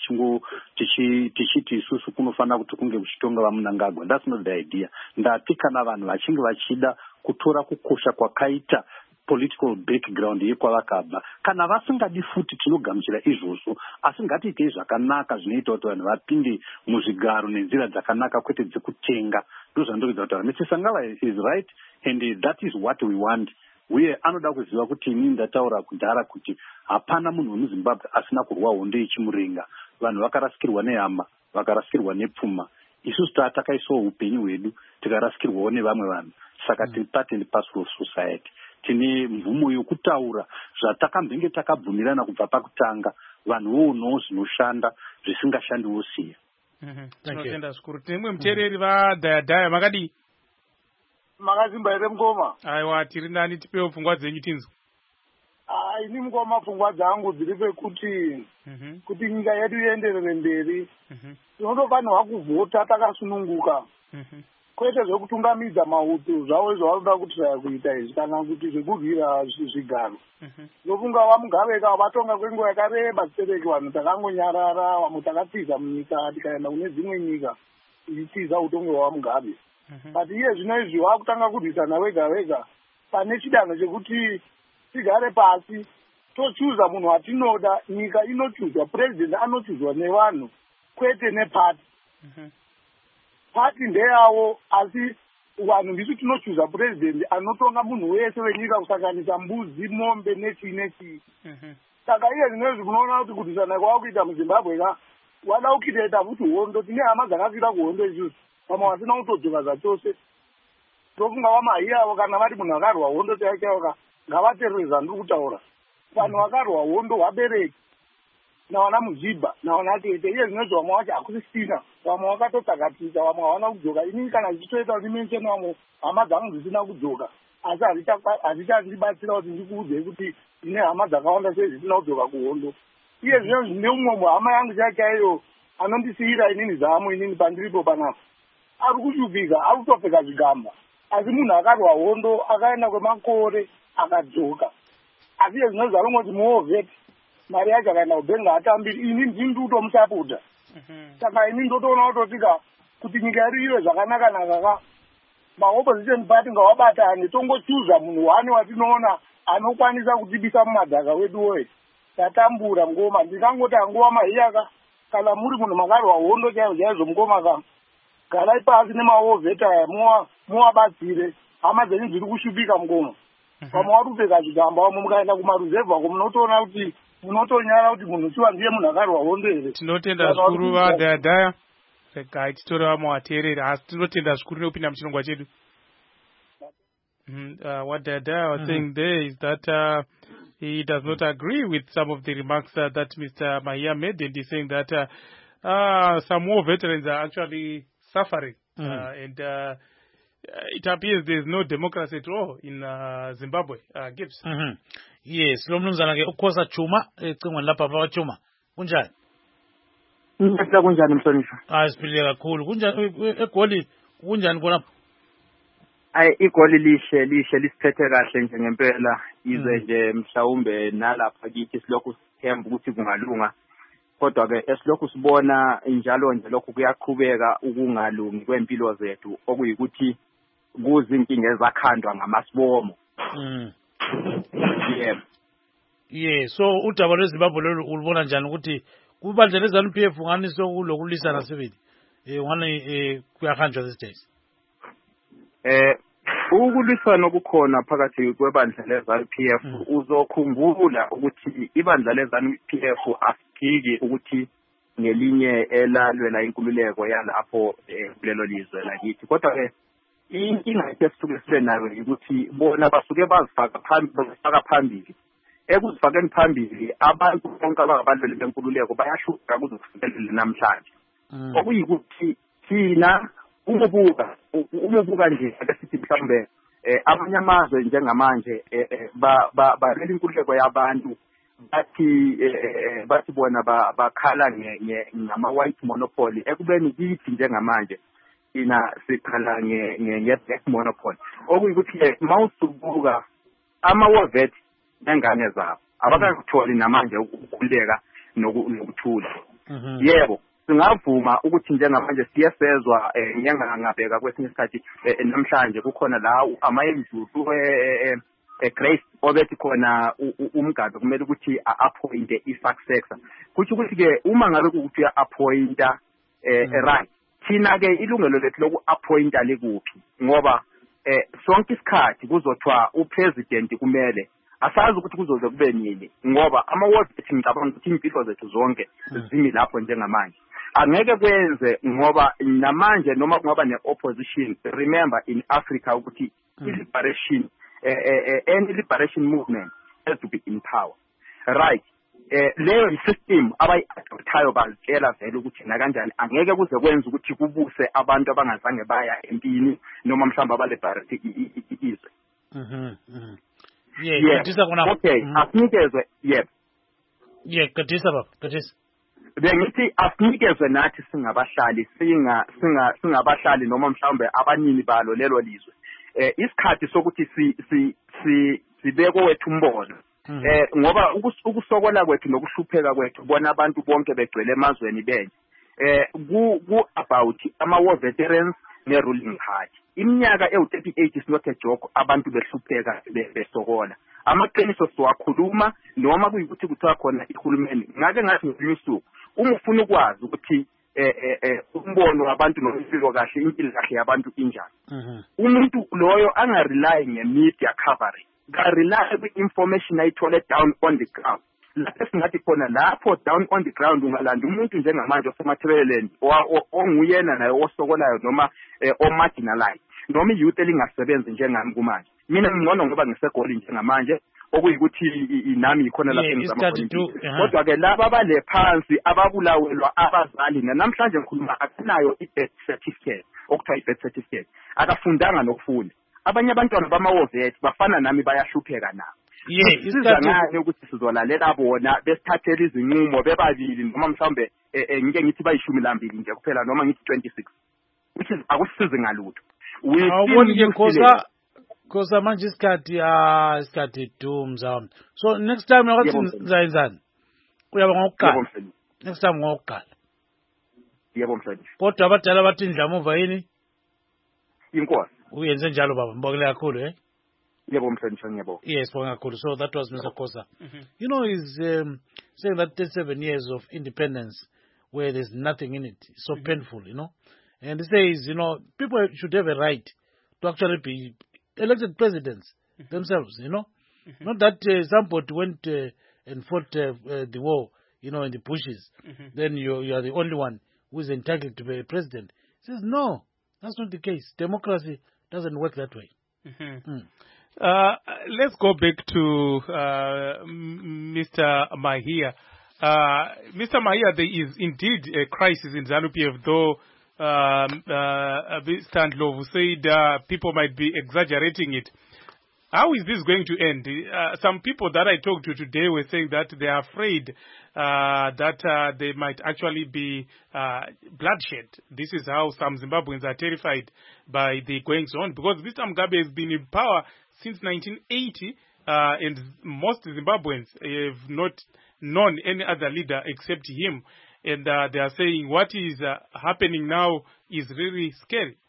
tichiti isusu kunofanira kuti kunge kuchitonga vaMnangagwa. That's not the idea. Ndati kana vanhu vachinge vachida kutora kukosha kwakaita political background yekwavakabva, kana vasingadi futi tinogamuchira izvozvo, asi ngatiitei zvakanaka zvinoita kuti vanhu vapinde muzvigaro nenzira dzakanaka, kwete dzekutenga. Ndozvandinokuudza kutaura. Mr. Sangala is right, and that is what we want. Uye anoda kuziva kuti inini ndataura kudhara kuti hapana munhu wemuZimbabwe asina kurwa hondo yechimurenga. Vanhu vakarasikirwa nehama, vakarasikirwa nepfuma. Isusu takaisawo upenyu hwedu tikarasikirwawo nevamwe vanhu. Saka tiri part and parcel of society. Tine mvumo yokutaura zvatakambenge takabvumirana kubva pakutanga. Vanhuwo unowo zvinoshanda zvisingashandiwo siya. Tinotenda zvikuru. Timwe muteereri vadhayadhaya makadii? Makazimba here Mukoma? Aiwa, tiri nani, tipewo pfungwa dzenyu tinzwe. Ini Mukoma, pfungwa dzangu dziri pekuti kuti nyika yedu ienderere mberi, tinofanirwa kuvhota takasununguka, kwete zvekutungamidza mahutu zvavo zvavanoda kutiraya kuita izvi, kana kuti zvekurwira zvigaro. Ndofunga vaMugaveka vatonga kwenguva yakareba zitereki, vanhu takangonyarara, vamwe takatiza munyika tikaenda kune dzimwe nyika tichitiza utongi hwaMugabe. But iye zvino izvi wakutanga kurwisana wega wega pane chidanho chekuti tigare pasi tochuza munhu watinoda. Nyika inochuzwa, president anochuzwa nevanhu kwete nepati. Pati ndeyavo, asi vanhu ndisu tinochuza president anotonga munhu wese wenyika kusanganisa mbuzi, mombe nechii. Saka iye zvino izvi munoona kuti kurwisana kwawakuita muZimbabwe wada ukitoita futi hondo. Tine hama dzakakwira kuhondo isusu, vamwe vasina kutodzoka zvachose. Ndofunga vaMahia kana vari munhu akarwa hondo chaichaiwo ngavateerere zvandiri kutaura. Vanhu vakarwa hondo vabereki navana Muzhibha navana Tete. Iye zvinozvi vamwe vacho hakusisina, vamwe vakatotsakatisa, vamwe havana kudzoka. Inini kana zvichitoita kuti mensheni vamwe hama dzangu dzisina kudzoka, asi hazvichandibatsira kuti ndikuudzei kuti ine hama dzakawanda sei zvisina kudzoka kuhondo. Iye zvinozvi ndine umwe hama yangu chaichaiyo anondisiyira inini zamo inini pandiripo panapa. Ari kushupika, ari kutopfeka zvigamba, asi munhu akarwa hondo akaenda kwemakore akadzoka. Asi iye zvinozvi anongoti muovheti, mari yacho akaenda kubhenga atambiri, ini ndiri kutomusapota. saka ini ndotoona kuti nyika yedu ive zvakanaka maopposition party ngawabatane tongochuza munhu wani watinoona anokwanisa kutibisa mumadhaka wedu woye tatambura ngoma ndingangoti anguva mahiyaka kana muri munhu makarwa hondo chaizvo mungoma garai pasi nemaovheta muwabatsire hama dzenyu dziri kushupika mungoma pamwe warupeka zvigamba vamwe mukaenda kumaruzevha ko munotoona kuti munotonyara kuti munhu chiwa ndiye munhu akarwa hondo here. Tinotenda zvikuru vadhayadhaya regai titore vamwe vateereri asi tinotenda zvikuru nekupinda muchirongwa chedu. What Dada was saying there is that he does not agree with some of the remarks that Mr. Mahia made, and he's saying that some more veterans are actually suffering, and it appears there is no democracy at all in Zimbabwe. Gibbs. Yes, lo mnumzana ke ukhosa Chuma ecingweni lapha baba Chuma. Kunjani? Kunjani mhlonishwa? Siphile kakhulu. Kunjani eGoli? Kunjani khona? Igoli lihle lisiphethe kahle nje ngempela ize nje mhlawumbe nalapha kithi silokhu sithemba ukuthi kungalunga kodwa ke esilokhu sibona njalo nje lokhu kuyaqhubeka ukungalungi kwempilo zethu okuyikuthi kuzinkinga ezakhandwa ngamasibomo. So udaba lweZimbabwe lolu ulibona njani ukuthi kubandla leZANU-PF ngani sokulokulisana sibili ngani kuyahanjwa these days? Ukulwisana okukhona phakathi kwebandla leZANU-PF uzokhumbula ukuthi ibandla leZANU-PF asifiki ukuthi ngelinye elalwela inkululeko yalapho kulelo lizwe lakithi kodwa ke inkinga esisuke sibe nayo ukuthi bona basuke bazifaka phambili ekuzifakeni phambili abantu bonke ababalweli benkululeko bayashuka kuzokufikela namhlanje okuyikuthi thina umubuka nje akasithi mhlambe abanye amazwe njengamanje balwela inkululeko yabantu bathi bona bakhala ngama-white monopoly ekubeni kithi njengamanje ina sikhala nge-black monopoly okuyikuthi mawusubuka ama-wovet nengane zabo abakakutholi namanje ukukhululeka nokuthula. Yebo singavuma ukuthi njengamanje siyesezwa ngiyangabheka kwesinye isikhathi namhlanje kukhona la ama-MZU Grace obethi khona umgaba kumele ukuthi a-appointe i-successor kuthi ukuthi-ke uma ngabe kukuthi uya-appointa right thina-ke ilungelo lethu loku-appointa likuphi ngoba sonke isikhathi kuzothiwa upresident kumele asazi ukuthi kuzoze kube nini ngoba ama-wovet ngicabanga ukuthi impilo zethu zonke zimi lapho njengamanje angeke kwenze ngoba namanje noma kungaba ne-opposition remember in Africa ukuthi i-liberation any liberation movement has to be in power right leyo system abayi-adoptayo bazitshela vele ukuthi nakanjani angeke kuze kwenza ukuthi kubuse abantu abangazange baya empini noma mhlawumbe abaliberate izwe. Okay asinikezwe Gadisa baba Gadisa bengithi asinikezwe nathi singabahlali singabahlali noma mhlawumbe abanini balo lelo lizwe isikhathi sokuthi sibeko wethu umbono ngoba ukusokola kwethu nokuhlupheka kwethu bona abantu bonke begcwele emazweni benye ku-about ama-war veterans ne-ruling party iminyaka ewu-38 is not a joke abantu behlupheka besokola amaqiniso siwakhuluma noma kuyikuthi kuthiwa khona ihulumeni ngake ngathi ngelinye usuku uma ufuna ukwazi ukuthi umbono wabantu nompilo kahle impilo kahle yabantu injani umuntu loyo angarely nge-media coverage ka-rely kwi-information ayithole down on the ground lapho singathi khona lapho down on the ground ungalanda umuntu njengamanje osemathebeleleni onguyena naye osokolayo noma o-marginalized noma i-youth elingasebenzi njengami kumanje mina ngcono ngoba ngisegoli njengamanje okuyikuthi nami yikhona lapho engizama kodwa-ke laba abale phansi ababulawelwa abazali namhlanje ngikhuluma akunayo i-birth certificate okuthiwa i-birth certificate akafundanga nokufunda abanye abantwana bama-wovet bafana nami bayahlupheka nabo siza ngani ukuthi sizolalela bona besithathela izinqumo bebabili noma mhlawumbe ngike ngithi bayi12 nje kuphela noma ngithi 26 which is akusisizi ngalutho Kosa manje isikhathi dumza. So next time ngathi ngizayenzani? Uyaba ngokuqala. Next time ngokuqala. Yebo mhlonishwa. Kodwa abadala bathi indlamuva yini? Inkosi. Uyenze njalo baba, ngibongele kakhulu Yebo mhlonishwa ngiyabonga. Yes, ngibonge kakhulu. So that was Mr. Kosa. You know, he's saying that 37 years of independence where there's nothing in it. It's so painful, you know. And he says, you know, people should have a right to actually be elected presidents themselves, you know. Not that somebody went and fought the war, you know, in the bushes. Then you are the only one who is entitled to be a president. He says, no, that's not the case. Democracy doesn't work that way. Let's go back to Mr. Mahia. Mr. Mahia, there is indeed a crisis in ZANU-PF, though Standlov said people might be exaggerating it. How is this going to end? Some people that I talked to today were saying that they are afraid that there might actually be bloodshed. This is how some Zimbabweans are terrified by the goings on, because Mr. Mugabe has been in power since 1980, and most Zimbabweans have not known any other leader except him. And they are saying what is happening now is really scary.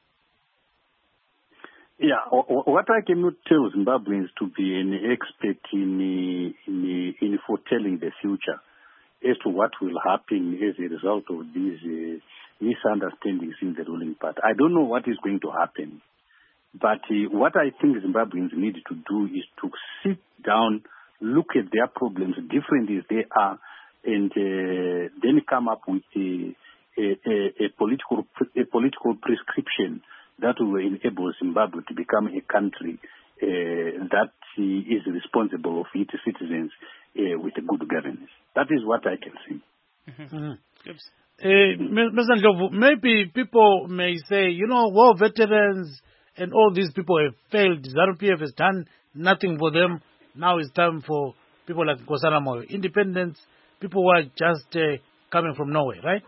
Yeah, what I cannot tell Zimbabweans to be an expert in foretelling the future as to what will happen as a result of these misunderstandings in the ruling party. I don't know what is going to happen, but what I think Zimbabweans need to do is to sit down, look at their problems, different as they are, and then come up with a political prescription that will enable Zimbabwe to become a country that is responsible of its citizens with a good governance. That is what I can see. Mr. Ndlovu, maybe people may say, you know, war veterans and all these people have failed. ZANU-PF has done nothing for them. Now it's time for people like Nkosana Moyo, independents, people who are just coming from nowhere, right?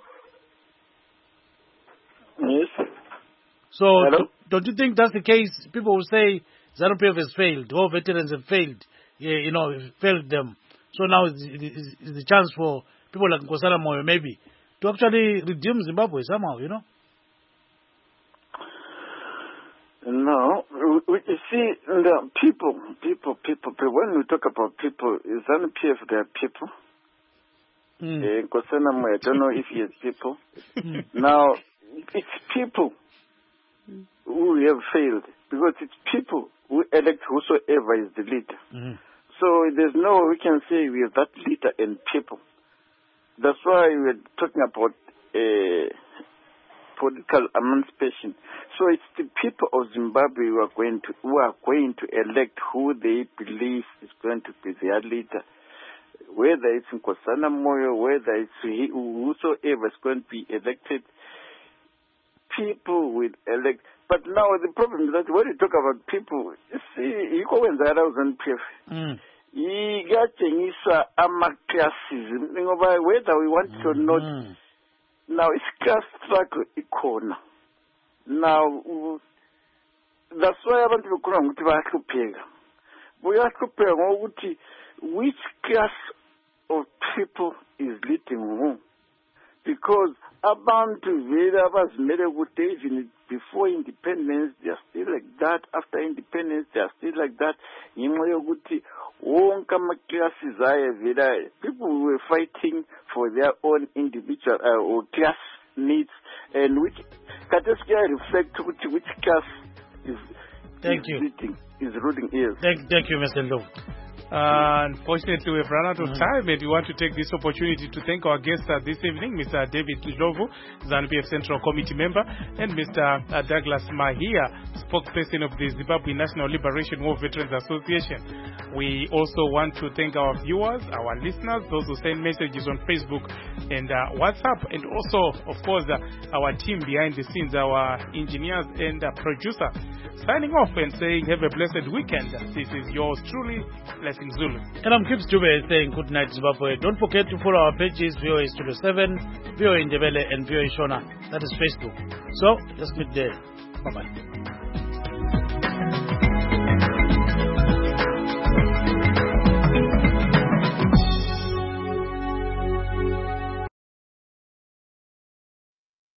Yes. So don't you think that's the case? People will say ZANU-PF has failed, all veterans have failed, you know, failed them. So now is the chance for people like Nkosana Moyo maybe to actually redeem Zimbabwe somehow, you know? No, you see, the people, when we talk about people, ZANU-PF, they are people. Nkosana Moyo, I don't know if he has people. Now, it's people who have failed, because it's people who elect whosoever is the leader. So there's no way we can say we have that leader and people. That's why we're talking about political emancipation. So it's the people of Zimbabwe who are going to elect who they believe is going to be their leader. Whether it's Nkosana Moyo, whether it's whosoever is going to be elected, people will elect. But now the problem is that when you talk about people, you see, you go in the ZANU-PF. Iyatshengisa ama-classism, whether we want it or not. Now it's class struggle ikhona. Now that's why abantu bekhona ukuthi bayahlupheka. Bayahlupheka ngokuthi which class of people is leading who? Because abantu vele abazimele ukuthi even before independence they are still like that, after independence they are still like that. Ngenxa yokuthi wonke ama-classes ayevela, people were fighting for their own individual or class needs, and which Kateski reflect which class is ruling is. Thank you, Mr. Ndlovu. Unfortunately, we've run out of time, and we want to take this opportunity to thank our guests this evening, Mr. David Ndlovu, ZANU-PF Central Committee member, and Mr. Douglas Mahia, spokesperson of the Zimbabwe National Liberation War Veterans Association. We also want to thank our viewers, our listeners, those who send messages on Facebook and WhatsApp, and also, of course, our team behind the scenes, our engineers and producer. Signing off and saying have a blessed weekend. This is yours truly, Blessing Zulu. And I'm Gibbs Dube saying good night, Zimbabwe. Don't forget to follow our pages, VOA Studio 7, VOA Ndebele, and VOA Shona. That is Facebook. So, let's meet there. Bye-bye.